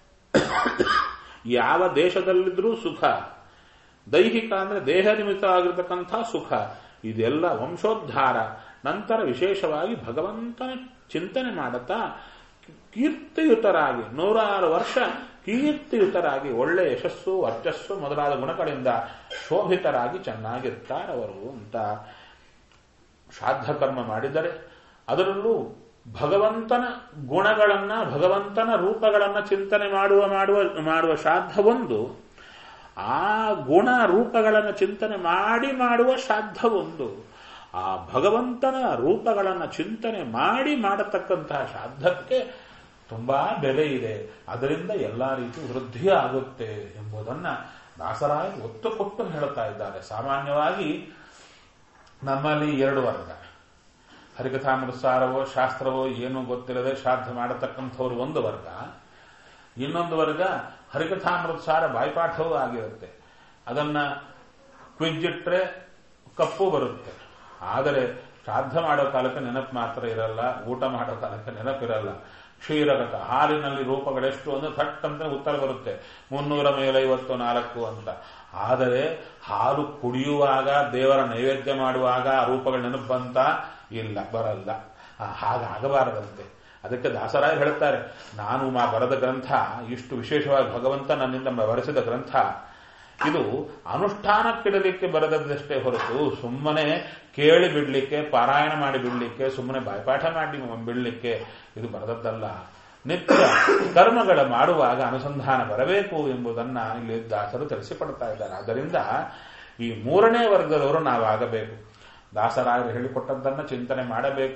ಯಾವ ದೇಶದಲ್ಲಿದ್ರೂ ಸುಖ, ದೈಹಿಕ ಅಂದ್ರೆ ದೇಹ ನಿಮಿತ್ತವಾಗಿರತಕ್ಕಂಥ ಸುಖ, ಇದೆಲ್ಲ ವಂಶೋದ್ಧಾರ. ನಂತರ ವಿಶೇಷವಾಗಿ ಭಗವಂತನ ಚಿಂತನೆ ಮಾಡುತ್ತಾ ಕೀರ್ತಿಯುತರಾಗಿ ನೂರಾರು ವರ್ಷ ಕೀರ್ತಿಯುತರಾಗಿ ಒಳ್ಳೆ ಯಶಸ್ಸು ವರ್ಚಸ್ಸು ಮೊದಲಾದ ಗುಣಗಳಿಂದ ಶೋಭಿತರಾಗಿ ಚೆನ್ನಾಗಿರ್ತಾರವರು ಅಂತ. ಶ್ರಾದ್ದ ಕರ್ಮ ಮಾಡಿದರೆ ಅದರಲ್ಲೂ ಭಗವಂತನ ಗುಣಗಳನ್ನ ಭಗವಂತನ ರೂಪಗಳನ್ನ ಚಿಂತನೆ ಮಾಡುವ ಮಾಡುವ ಮಾಡುವ ಶ್ರಾದ್ದ ಒಂದು, ಆ ಗುಣ ರೂಪಗಳನ್ನು ಚಿಂತನೆ ಮಾಡಿ ಮಾಡುವ ಶ್ರಾದ್ದ ಒಂದು. ಆ ಭಗವಂತನ ರೂಪಗಳನ್ನು ಚಿಂತನೆ ಮಾಡಿ ಮಾಡತಕ್ಕಂತಹ ಶ್ರಾದ್ದಕ್ಕೆ ತುಂಬಾ ಬೆಲೆ ಇದೆ. ಅದರಿಂದ ಎಲ್ಲಾ ರೀತಿ ವೃದ್ಧಿ ಆಗುತ್ತೆ ಎಂಬುದನ್ನ ದಾಸರಾಯ ಒತ್ತು ಕೊಟ್ಟು ಹೇಳುತ್ತಾ ಇದ್ದಾರೆ. ಸಾಮಾನ್ಯವಾಗಿ ನಮ್ಮಲ್ಲಿ ಎರಡು ವರ್ಗ, ಹರಿಕಥಾಮೃತಸಾರವೋ ಶಾಸ್ತ್ರವೋ ಏನೂ ಗೊತ್ತಿಲ್ಲದೆ ಶ್ರಾದ್ದ ಮಾಡತಕ್ಕಂಥವ್ರು ಒಂದು ವರ್ಗ, ಇನ್ನೊಂದು ವರ್ಗ ಹರಿಕಥಾಮೃತಸಾರ ಬಾಯ್ಪಾಠವೂ ಆಗಿರುತ್ತೆ. ಅದನ್ನ ಕ್ವಿಜ್ಜಿಟ್ರೆ ಕಪ್ಪು ಬರುತ್ತೆ, ಆದರೆ ಶ್ರಾದ್ದ ಮಾಡೋ ಕಾಲಕ್ಕೆ ನೆನಪು ಮಾತ್ರ ಇರಲ್ಲ, ಊಟ ಮಾಡೋ ಕಾಲಕ್ಕೆ ನೆನಪಿರಲ್ಲ. ಕ್ಷೀರಗತ ಹಾಲಿನಲ್ಲಿ ರೂಪಗಳೆಷ್ಟು ಅಂದ್ರೆ ಥಟ್ ಅಂತ ಉತ್ತರ ಬರುತ್ತೆ, ಮುನ್ನೂರ ಮೇಲೈವತ್ತು ನಾಲ್ಕು ಅಂತ. ಆದರೆ ಹಾಲು ಕುಡಿಯುವಾಗ ದೇವರ ನೈವೇದ್ಯ ಮಾಡುವಾಗ ಆ ರೂಪಗಳ ನೆನಪು ಬಂತ ಇಲ್ಲ, ಬರಲ್ಲ. ಹಾಗಾಗಬಾರದಂತೆ. ಅದಕ್ಕೆ ದಾಸರಾಯ ಹೇಳ್ತಾರೆ, ನಾನು ಮಾ ಬರೆದ ಗ್ರಂಥ ಇಷ್ಟು ವಿಶೇಷವಾಗಿ ಭಗವಂತ ನನ್ನಿಂದ ಬರೆಸಿದ ಗ್ರಂಥ, ಇದು ಅನುಷ್ಠಾನಕ್ಕಿಡಲಿಕ್ಕೆ ಬರೆದದ್ದಷ್ಟೇ ಹೊರತು ಸುಮ್ಮನೆ ಕೇಳಿ ಬಿಡ್ಲಿಕ್ಕೆ, ಪಾರಾಯಣ ಮಾಡಿ ಬಿಡ್ಲಿಕ್ಕೆ, ಸುಮ್ಮನೆ ಬಾಯ್ಪಾಠ ಮಾಡಿ ಬಿಡ್ಲಿಕ್ಕೆ ಇದು ಬರೆದದ್ದಲ್ಲ. ನಿತ್ಯ ಕರ್ಮಗಳ ಮಾಡುವಾಗ ಅನುಸಂಧಾನ ಬರಬೇಕು ಎಂಬುದನ್ನ ಇಲ್ಲಿ ದಾಸರು ತಿಳಿಸಿಕೊಡ್ತಾ ಇದ್ದಾರೆ. ಆದ್ದರಿಂದ ಈ ಮೂರನೇ ವರ್ಗದವರು ನಾವಾಗಬೇಕು. ದಾಸರಾಯರು ಹೇಳಿಕೊಟ್ಟದ್ದನ್ನ ಚಿಂತನೆ ಮಾಡಬೇಕು,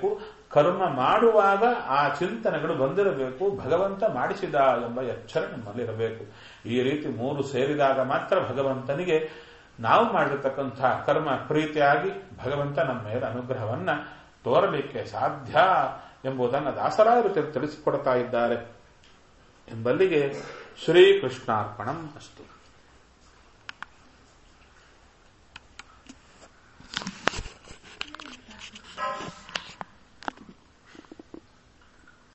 ಕರ್ಮ ಮಾಡುವಾಗ ಆ ಚಿಂತನೆಗಳು ಬಂದಿರಬೇಕು, ಭಗವಂತ ಮಾಡಿಸಿದ ಎಂಬ ಎಚ್ಚರ ನಮ್ಮಲ್ಲಿರಬೇಕು. ಈ ರೀತಿ ಮೂರು ಸೇರಿದಾಗ ಮಾತ್ರ ಭಗವಂತನಿಗೆ ನಾವು ಮಾಡಿರತಕ್ಕಂಥ ಕರ್ಮ ಪ್ರೀತಿಯಾಗಿ ಭಗವಂತ ನಮ್ಮ ಮೇಲೆ ಅನುಗ್ರಹವನ್ನ ತೋರಲಿಕ್ಕೆ ಸಾಧ್ಯ ಎಂಬುದನ್ನು ದಾಸರಾಯರು ತಿಳಿಸಿಕೊಡ್ತಾ ಇದ್ದಾರೆ ಎಂಬಲ್ಲಿಗೆ ಶ್ರೀಕೃಷ್ಣಾರ್ಪಣಂ ಅಸ್ತು.